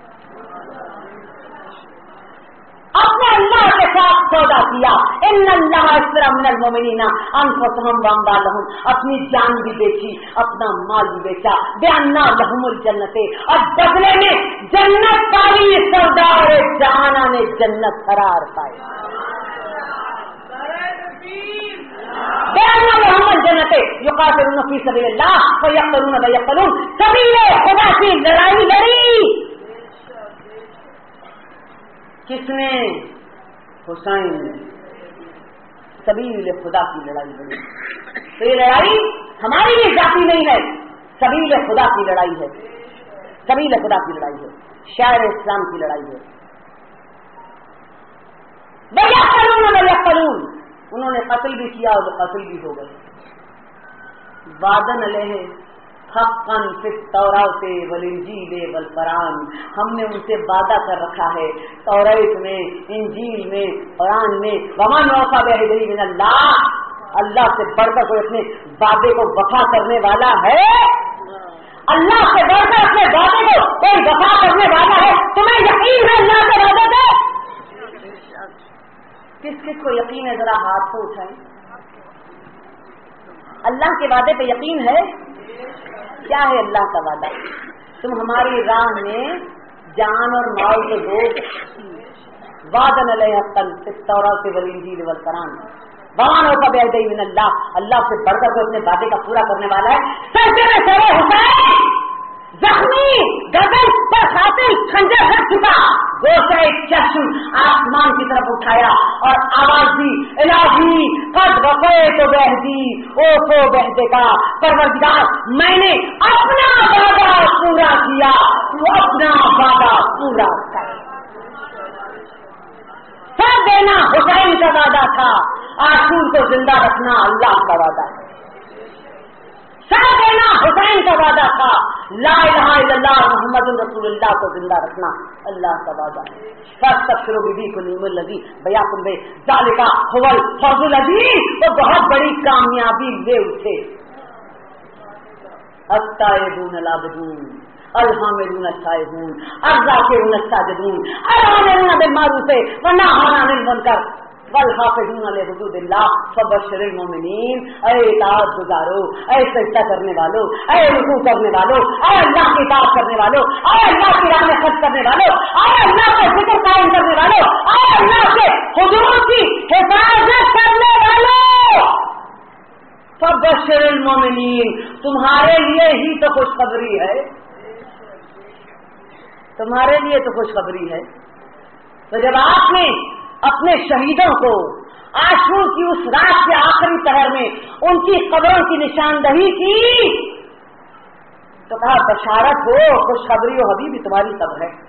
اپنے اللہ کے ساتھ سودا کیا. ان اللہ اشتری من المؤمنین انفسهم واموالهم، اپنی جان بھی بیچی، اپنا مال بھی بیچا. بان لهم الجنت، اور بدلے میں جنت پائی. سردار جہانا نے جنت قرار پائی. بان لهم الجنت یقاتلون فی سبیل اللہ فیقتلون ویقتلون، سبیل خدا کی لڑائی لڑی. کس نے؟ حسین نے. سبیل خدا کی لڑائی لڑی. تو یہ لڑائی ہماری بھی ذاتی نہیں ہے، سبیل خدا کی لڑائی ہے، سبیل خدا کی لڑائی ہے، شاعر اسلام کی لڑائی ہے. بیقتلون، انہوں نے قتل بھی کیا اور قتل بھی ہو گئے. وعدن علیہ حقا فی التوراۃ والانجیل والقرآن، ہم نے ان سے وعدہ کر رکھا ہے توریت میں، انجیل میں، قرآن میں. ومن اوفی بعہدہ من اللہ، اللہ سے بڑھ کر کوئی اپنے وعدے کو وفا کرنے والا ہے؟ اللہ سے بڑھ کر اپنے وعدے کو کوئی وفا کرنے والا ہے؟ تمہیں یقین ہے اللہ کے وعدے پہ؟ کس کس کو یقین ہے؟ ذرا ہاتھ کو اٹھائیں. اللہ کے وعدے پہ یقین ہے؟ کیا ہے اللہ کا وعدہ؟ تم ہماری راہ میں جان اور مال کو دو. وعدن علیہ حقا فی التوراۃ والانجیل والقرآن ومن اوفی بعہدہ من اللہ، اللہ سے بڑھ کر کوئی اپنے وعدے کا پورا کرنے والا ہے. سجدے میں سر حسین زخمی، گردن پر قاتل خنجر رکھ چکا، گوشہ چشم آسمان کی طرف اٹھایا اور آواز دی، الہی قد وفیت بعہدی، اوفو بعہدک، پروردگار میں نے اپنا وعدہ پورا کیا، تو اپنا وعدہ پورا کر. سب دینا حسین کا وعدہ تھا، عاشور کو زندہ رکھنا اللہ کا وعدہ ہے. سب دینا حسین کا وعدہ تھا، لا الہ الا اللہ محمد رسول اللہ کو زندہ رکھنا اللہ کا وعدہ ہے. فاستبشروا ببیکم الذی بیاکم بہ ذالک هو الفوز العظیم، وہ بہت بڑی کامیابی لے اٹھے. التائبون العابدون الحامدون السائحون الذاکرون الساجدون الآمرون بالمعروف والناہون عن المنکر والحافظون لحدود اللہ فبشر المؤمنین. اے اطاعت گزارو، اے سجدہ کرنے والوں، اے رکوع کرنے والوں، اے اللہ کی اطاعت کرنے والوں، اے اللہ کی راہ میں خرچ کرنے والوں، اے اللہ کا ذکر قائم کرنے والوں، اے اللہ کے حدود کی حفاظت کرنے والوں، فبشر المؤمنین، تمہارے لیے ہی تو خوشخبری ہے، تمہارے لیے تو خوشخبری ہے. تو جب آپ نے اپنے شہیدوں کو عاشور کی اس رات کے آخری پہر میں ان کی قبروں کی نشاندہی کی تو کہا بشارت ہو، خوشخبری ہو حبیبی تمہاری قبر ہے.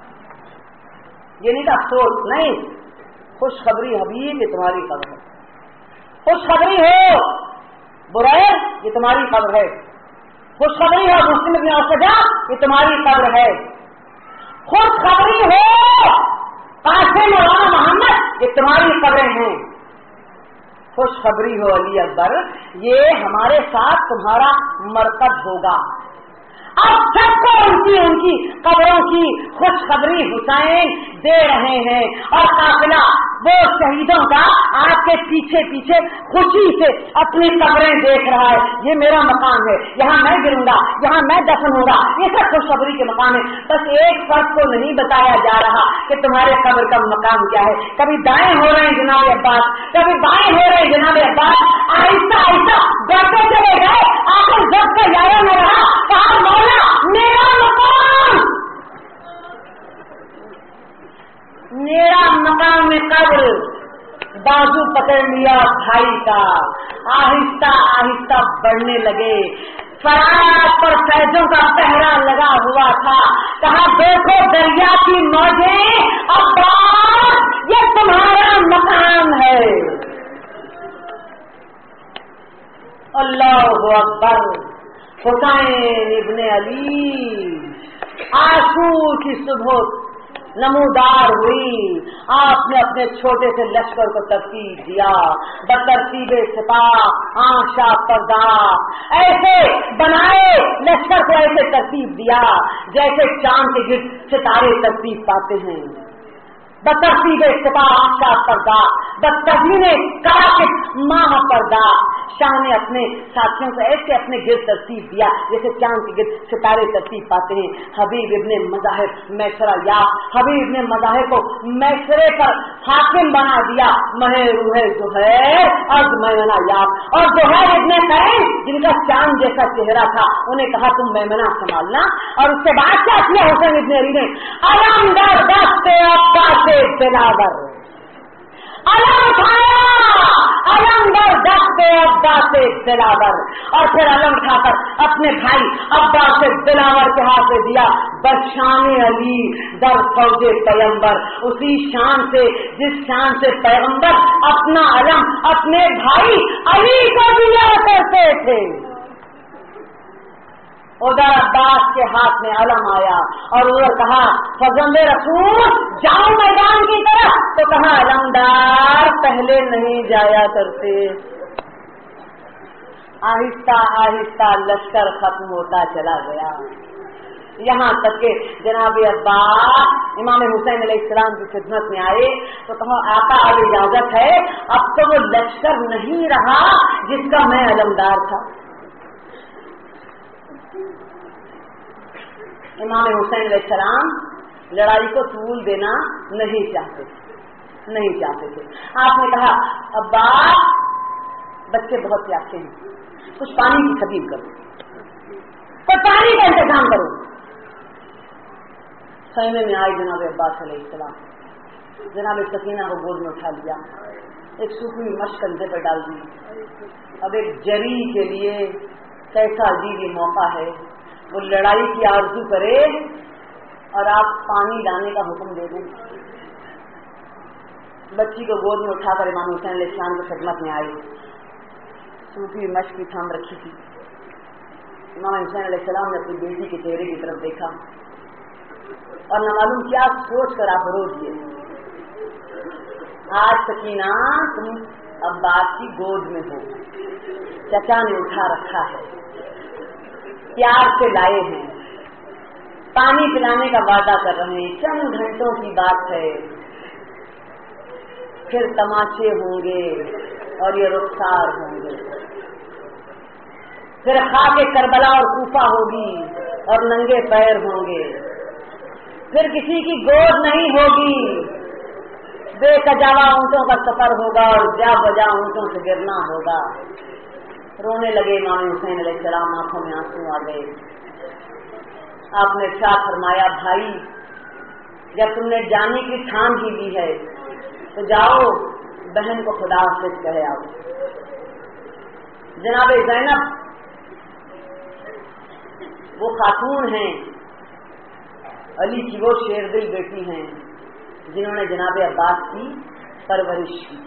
یہ نہیں تھا افسوس، نہیں، خوشخبری حبیب یہ تمہاری قبر ہے. خوشخبری ہو برائر یہ تمہاری قبر ہے. خوشخبری ہو مسلم بن اوسجا یہ تمہاری قبر ہے. خوشخبری ہو قاسم مولانا محمد یہ تمہاری قبریں ہیں. خوشخبری ہو علی اکبر یہ ہمارے ساتھ تمہارا مرکز ہوگا. اب سب کو ان کی قبروں کی خوشخبری حسین دے رہے ہیں اور قافلہ وہ شہیدوں کا آپ کے پیچھے پیچھے خوشی سے اپنی قبریں دیکھ رہا ہے. یہ میرا مقام ہے، یہاں میں گروں گا، یہاں میں دفن ہوں گا. یہ سب خوشخبری کے مقام ہے. بس ایک فرق کو نہیں بتایا جا رہا کہ تمہارے قبر کا مقام کیا ہے. کبھی دائیں ہو رہے ہیں جناب عباس، کبھی بائیں ہو رہے ہیں جناب عباس. آہستہ آہستہ بڑھتے چلے گئے. آخر جب کا جایا نہ رہا کہا مولا میرا مقام पकड़ लिया भाई का, आहिस्ता आहिस्ता बढ़ने लगे। फरात पर फैजों का पहरा लगा हुआ था। कहा देखो दरिया की मौजें, अब्बास ये तुम्हारा मकान है। अल्लाहु अकबर। हुसैन इब्ने अली आशूर की सुबह नमूदार हुई। आपने अपने छोटे से लश्कर को तरतीब दिया, बतरतीबे सिपाह आशा पर्दा, ऐसे बनाए लश्कर को, ऐसे तरतीब दिया जैसे चांद के गिर्द सितारे तरतीब पाते हैं। बतरतीबे सिपाह आशा पर्दा, बतरतीबे काशिफ माह पर्दा। शाह ने अपने साथियों को ऐसे अपने गिर्द तरतीब दिया जैसे चांद के गिर्द सितारे तरतीब पाते हैं। हबीब इब्ने मज़ाहिर मैसरा या हबीब इब्ने मज़ाहिर को मैसरे पर हाकिम बना दिया। महे रूहे ज़ुहैर और मैमना याद, और ज़ुहैर इब्ने कैन जिनका चांद जैसा चेहरा था, उन्हें कहा तुम मैमना संभालना। और उसके बाद क्या किया हुसैन इब्ने अली ने? अलमदार दस्ते अब्बास दिलावर, अलम उठाया, अलमदार दस्ते अब्बास दिलावर, और फिर अलम उठाकर अपने भाई अब्बास दिलावर के हाथ में दिया। बशाने अली दर फौजे पैगंबर, उसी शान से जिस शान से पैगंबर अपना अलम अपने भाई अली को दिया करते थे। उधर अब्बास के हाथ में अलम आया और उधर कहा फजंदे रसूल जाओ मैदान की तरफ, तो कहा अलमदार पहले नहीं जाया करते। आहिस्ता आहिस्ता लश्कर खत्म होता चला गया, यहाँ तक के जनाब अब्बास इमाम हुसैन अलैहिस्सलाम की खिदमत में आए तो कहा आका अब इजाजत है, अब तो वो लश्कर नहीं रहा जिसका मैं अलमदार था। इमाम हुसैन अलैहिस्सलाम लड़ाई को तूल देना नहीं चाहते थे। आपने कहा अब्बास बच्चे बहुत प्यासे हैं, कुछ पानी की खबीर करो, तो पानी का इंतजाम करो। खैमे में आए जनाब अब्बास अलैहिस्सलाम, जनाब सकीना को गोद में उठा लिया, एक सूखी हुई मश्क कंधे पर डाल दी। अब एक जरी के लिए कैसा अजीब ये मौका है, वो लड़ाई की आरज़ू करे और आप पानी लाने का हुक्म दे दें। बच्ची को गोद में उठाकर इमाम हुसैन अलैहिस्सलाम की खिदमत में आई, सूखी मश्क की थाम रखी थी। इमाम हुसैन अलैहिस्सलाम ने अपनी बेटी के चेहरे की तरफ देखा और न मालूम क्या सोच कर आप रो दिए। आज सकीना तुम अब्बास की गोद में हो, चचा ने उठा रखा है, प्यार से लाए हैं, पानी पिलाने का वादा कर रहे हैं, चंद घंटों की बात है, फिर तमाचे होंगे और ये रुखसार होंगे, फिर खाके करबला और कूफा होगी और नंगे पैर होंगे, फिर किसी की गोद नहीं होगी, बेकजावा ऊंटों का सफर होगा और जा बजा ऊंटों से गिरना होगा। रोने लगे इमाम हुसैन अलैहिस्सलाम, आंखों में आंसू आ गए। आपने इरशाद फरमाया भाई जब तुमने जाने की ठान ही ली है तो जाओ बहन को खुदा हाफिज कहे आओ। जनाब ज़ैनब वो खातून हैं, अली की वो शेरदिल बेटी हैं जिन्होंने जनाब अब्बास की परवरिश की।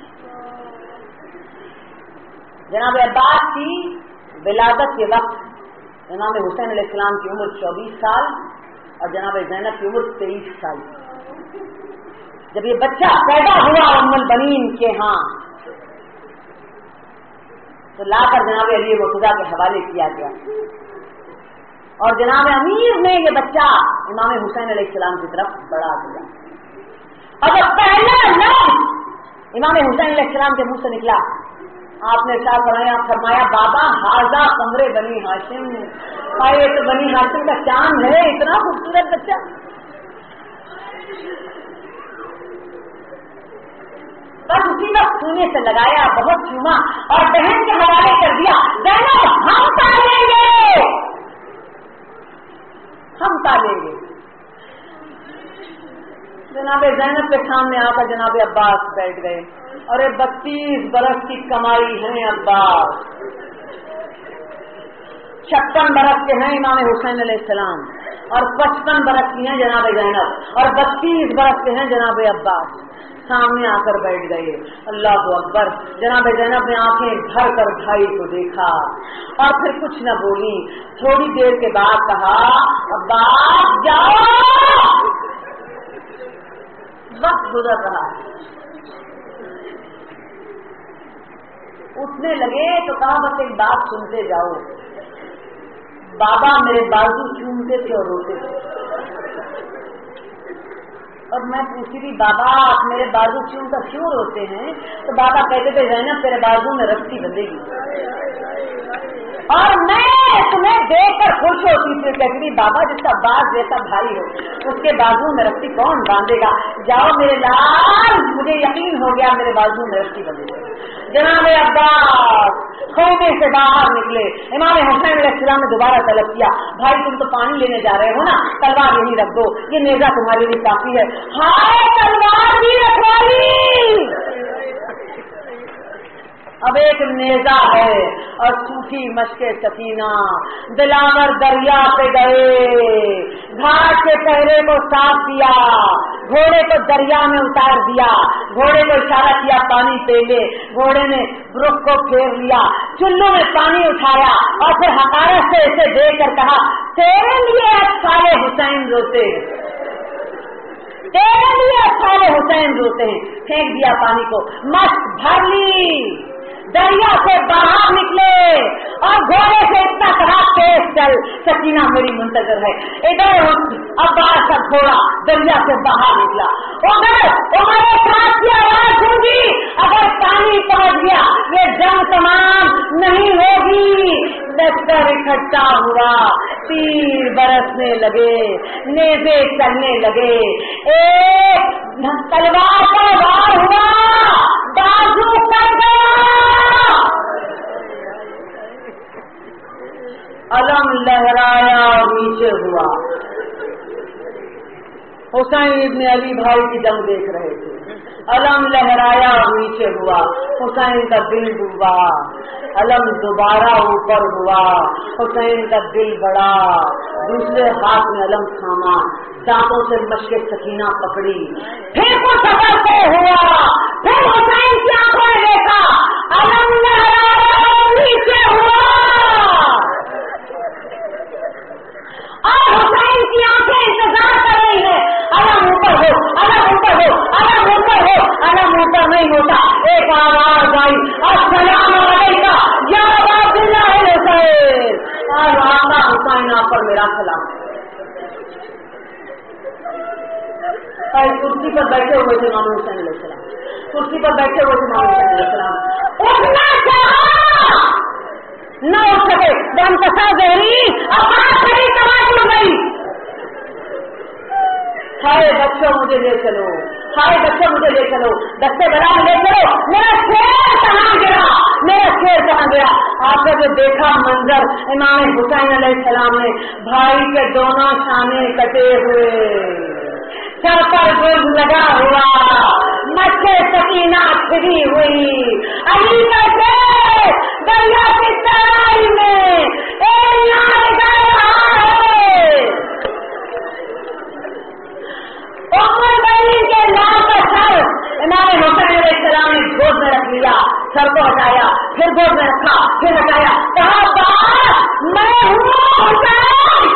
जनाब अब्बास की विलादत के वक्त इमाम हुसैन अलैहिस्सलाम की उम्र 24 साल और जनाब ज़ैनब की उम्र 23 साल। जब ये बच्चा पैदा हुआ उम्मुल बनीन के यहाँ तो लाकर जनाब अली मुर्तज़ा के हवाले किया गया और जनाब अमीर ने ये बच्चा इमाम हुसैन अलैहिस्सलाम की तरफ बढ़ा दिया। और जब पहला लफ्ज़ इमाम हुसैन अलैहिस्सलाम के मुंह से निकला आपने फरमाया बाबा हाजा कमरे बनी हाशिम, ये तो बनी हाशिम का चांद है, इतना खूबसूरत बच्चा। बस उसी वक्त सीने से लगाया, बहुत चूमा और बहन के हवाले कर दिया, ज़ैनब हम पालेंगे, हम पालेंगे। जनाब ज़ैनब के सामने आकर जनाब अब्बास बैठ गए अरे 32 बरस की कमाई है अब्बास, 56 बरस के हैं इमाम हुसैन अलैहिस्सलाम और 55 बरस की हैं जनाब ज़ैनब और 32 बरस के हैं जनाब अब्बास। सामने आकर बैठ गए। अल्लाह अकबर। जनाब ज़ैनब ने आंखें भर कर भाई को देखा और फिर कुछ न बोली। थोड़ी देर के बाद कहा, अब्बास जाओ। वक्त गुजर रहा है, उठने लगे तो कहा, बस एक बात सुनते जाओ। बाबा मेरे बाजू चूमते थे और रोते थे और मैं पूछती थी, बाबा आप मेरे बाजू चूम कर क्यों रोते हैं? तो बाबा कहते थे, ज़ैनब तेरे बाजू में रस्सी बंधेगी। और मैं तुम्हें देखकर खुश होती थी, कहती थी, बाबा जिसका बाज जैसा भाई हो उसके बाजू में रस्सी कौन बांधेगा? जाओ मेरे लाल, मुझे यकीन हो गया मेरे बाजू में रस्सी बंधेगी। जनाब अब्बास खौफे से बाहर निकले। इमाम हुसैन अलैहिस्सलाम ने दोबारा तलब किया, भाई तुम तो पानी लेने जा रहे हो ना, तलवार यहीं रख दो, ये नेजा तुम्हारे लिए काफी है। हाय तलवार भी रखवाली। अब एक नेजा है और सूखी मशके सकीना। दिलावर दरिया पे गए, घाट के पहरे को साफ किया, घोड़े को दरिया में उतार दिया, घोड़े को इशारा किया पानी पे ले, घोड़े ने रुख को फेर लिया, चुल्लू में पानी उठाया और फिर हकारत से इसे देखकर कहा, तेरे लिए साले हुसैन रोते हैं, तेरे लिए साले हुसैन रोते हैं। फेंक दिया पानी को, मस्त भर ली। दरिया से बाहर निकले और घोड़े से इतना कहा, तेज चल, सकीना मेरी मुंतजर है। इधर अब्बास का घोड़ा दरिया से बाहर निकला, उधर उमर साथ की आवाज गूंजी, अगर पानी पहुंच गया ये जंग तमाम नहीं होगी। लश्कर इकट्ठा हुआ, तीर बरसने लगे, नेज़े चलने लगे, एक तलवार का वार हुआ, बाजू कट गया, अलम लहराया और नीचे हुआ। हुसैन इब्न अली भाई की जंग देख रहे थे, अलम लहराया और नीचे हुआ, हुसैन का दिल डूबा, अलम दोबारा ऊपर हुआ, हुसैन का दिल बढ़ा, दूसरे हाथ में अलम थामा, दांतों से मशके सकीना पकड़ी, फिर वो सफर से हुआ, फिर हुसैन की आंखों ने देखा, अलम लहराया और नीचे हुआ और हुसैन की आंखें इंतजार कर रही है, अलम ऊपर हो, अलम ऊपर हो, अलम ऊपर हो, अलम ऊपर नहीं होता। एक आवाज आई, अस्सलाम अलैका या अब्दुल्लाह हुसैन, और आका हुसैन आप पर मेरा सलाम। कुर्सी पर बैठे हुए थे इमाम हुसैन अलैहिस्सलाम, कुर्सी पर बैठे हुए थे इमाम हुसैन अलैहिस्सलाम, उठना चाहा न उठ सके, दम कसा जहरी, आवाज खड़ी, कमर टूट गई। हाय बच्चों मुझे ले चलो, हाय बच्चों मुझे ले चलो, दस्ते बना ले चलो, मेरा शेर कहाँ गिरा, मेरा शेर कहाँ गया। आपने जो देखा मंजर, इमाम हुसैन अलैहिस्सलाम ने भाई के दोनों शाने कटे हुए, सर पर गुर्ज लगा हुआ, मच्छे सकीना खिली हुई, अली का शेर दरिया की तराई में याद कर रहा है। उम्र बनी के नाम का सर इमाम हुसैन अलैहिस्सलाम ने गोद में रख लिया, सर को हटाया, फिर गोद में रखा, फिर हटाया, कहा बाप मैं हूँ हुसैन।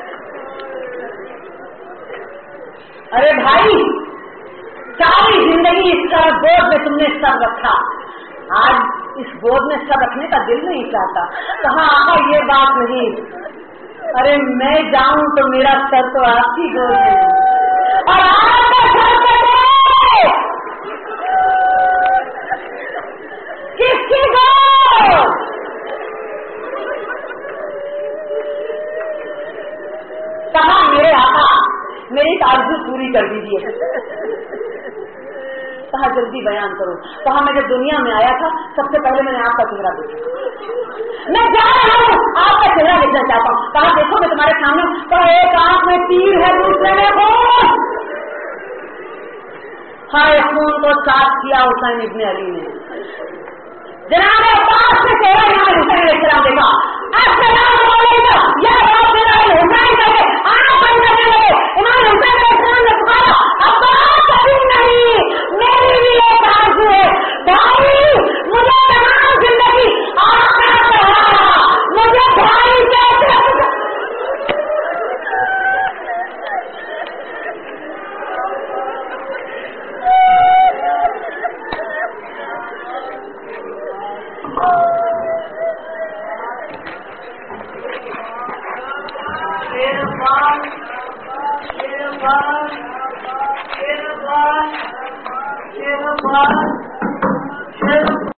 अरे भाई सारी जिंदगी इस तरह गोद में तुमने सर रखा, आज इस गोद में सर रखने का दिल नहीं चाहता। कहा आका ये बात नहीं, अरे मैं जाऊं तो मेरा सर तो आपकी गोद में और आपका सर कटे, किसकी गोद? कहा मेरे आका मेरी आरज़ू पूरी कर दीजिए। कहा जल्दी बयान करो। कहा मैं जब दुनिया में आया था सबसे पहले मैंने आपका चेहरा देखा, मैं जा रहा हूँ आपका चेहरा देखना चाहता हूँ। कहा देखो मैं तुम्हारे सामने, तो एक आंख में तीर है दूसरे में खून, سارے خون کو صاف کیا حسین ابن علی نے. جناب عباس سے چہرہ امام حسین علیہ السلام دیکھا. السلام علیکم یا رب الحسین کر کے آنا بند کرنے لگے. امام حسین علیہ السلام نے پکارا عباس ابھی نہیں, میری بھی ایک آرزو ہے بھائی, مجھے تمام زندگی آخرت پڑھانا, مجھے بھائی کیسے شیر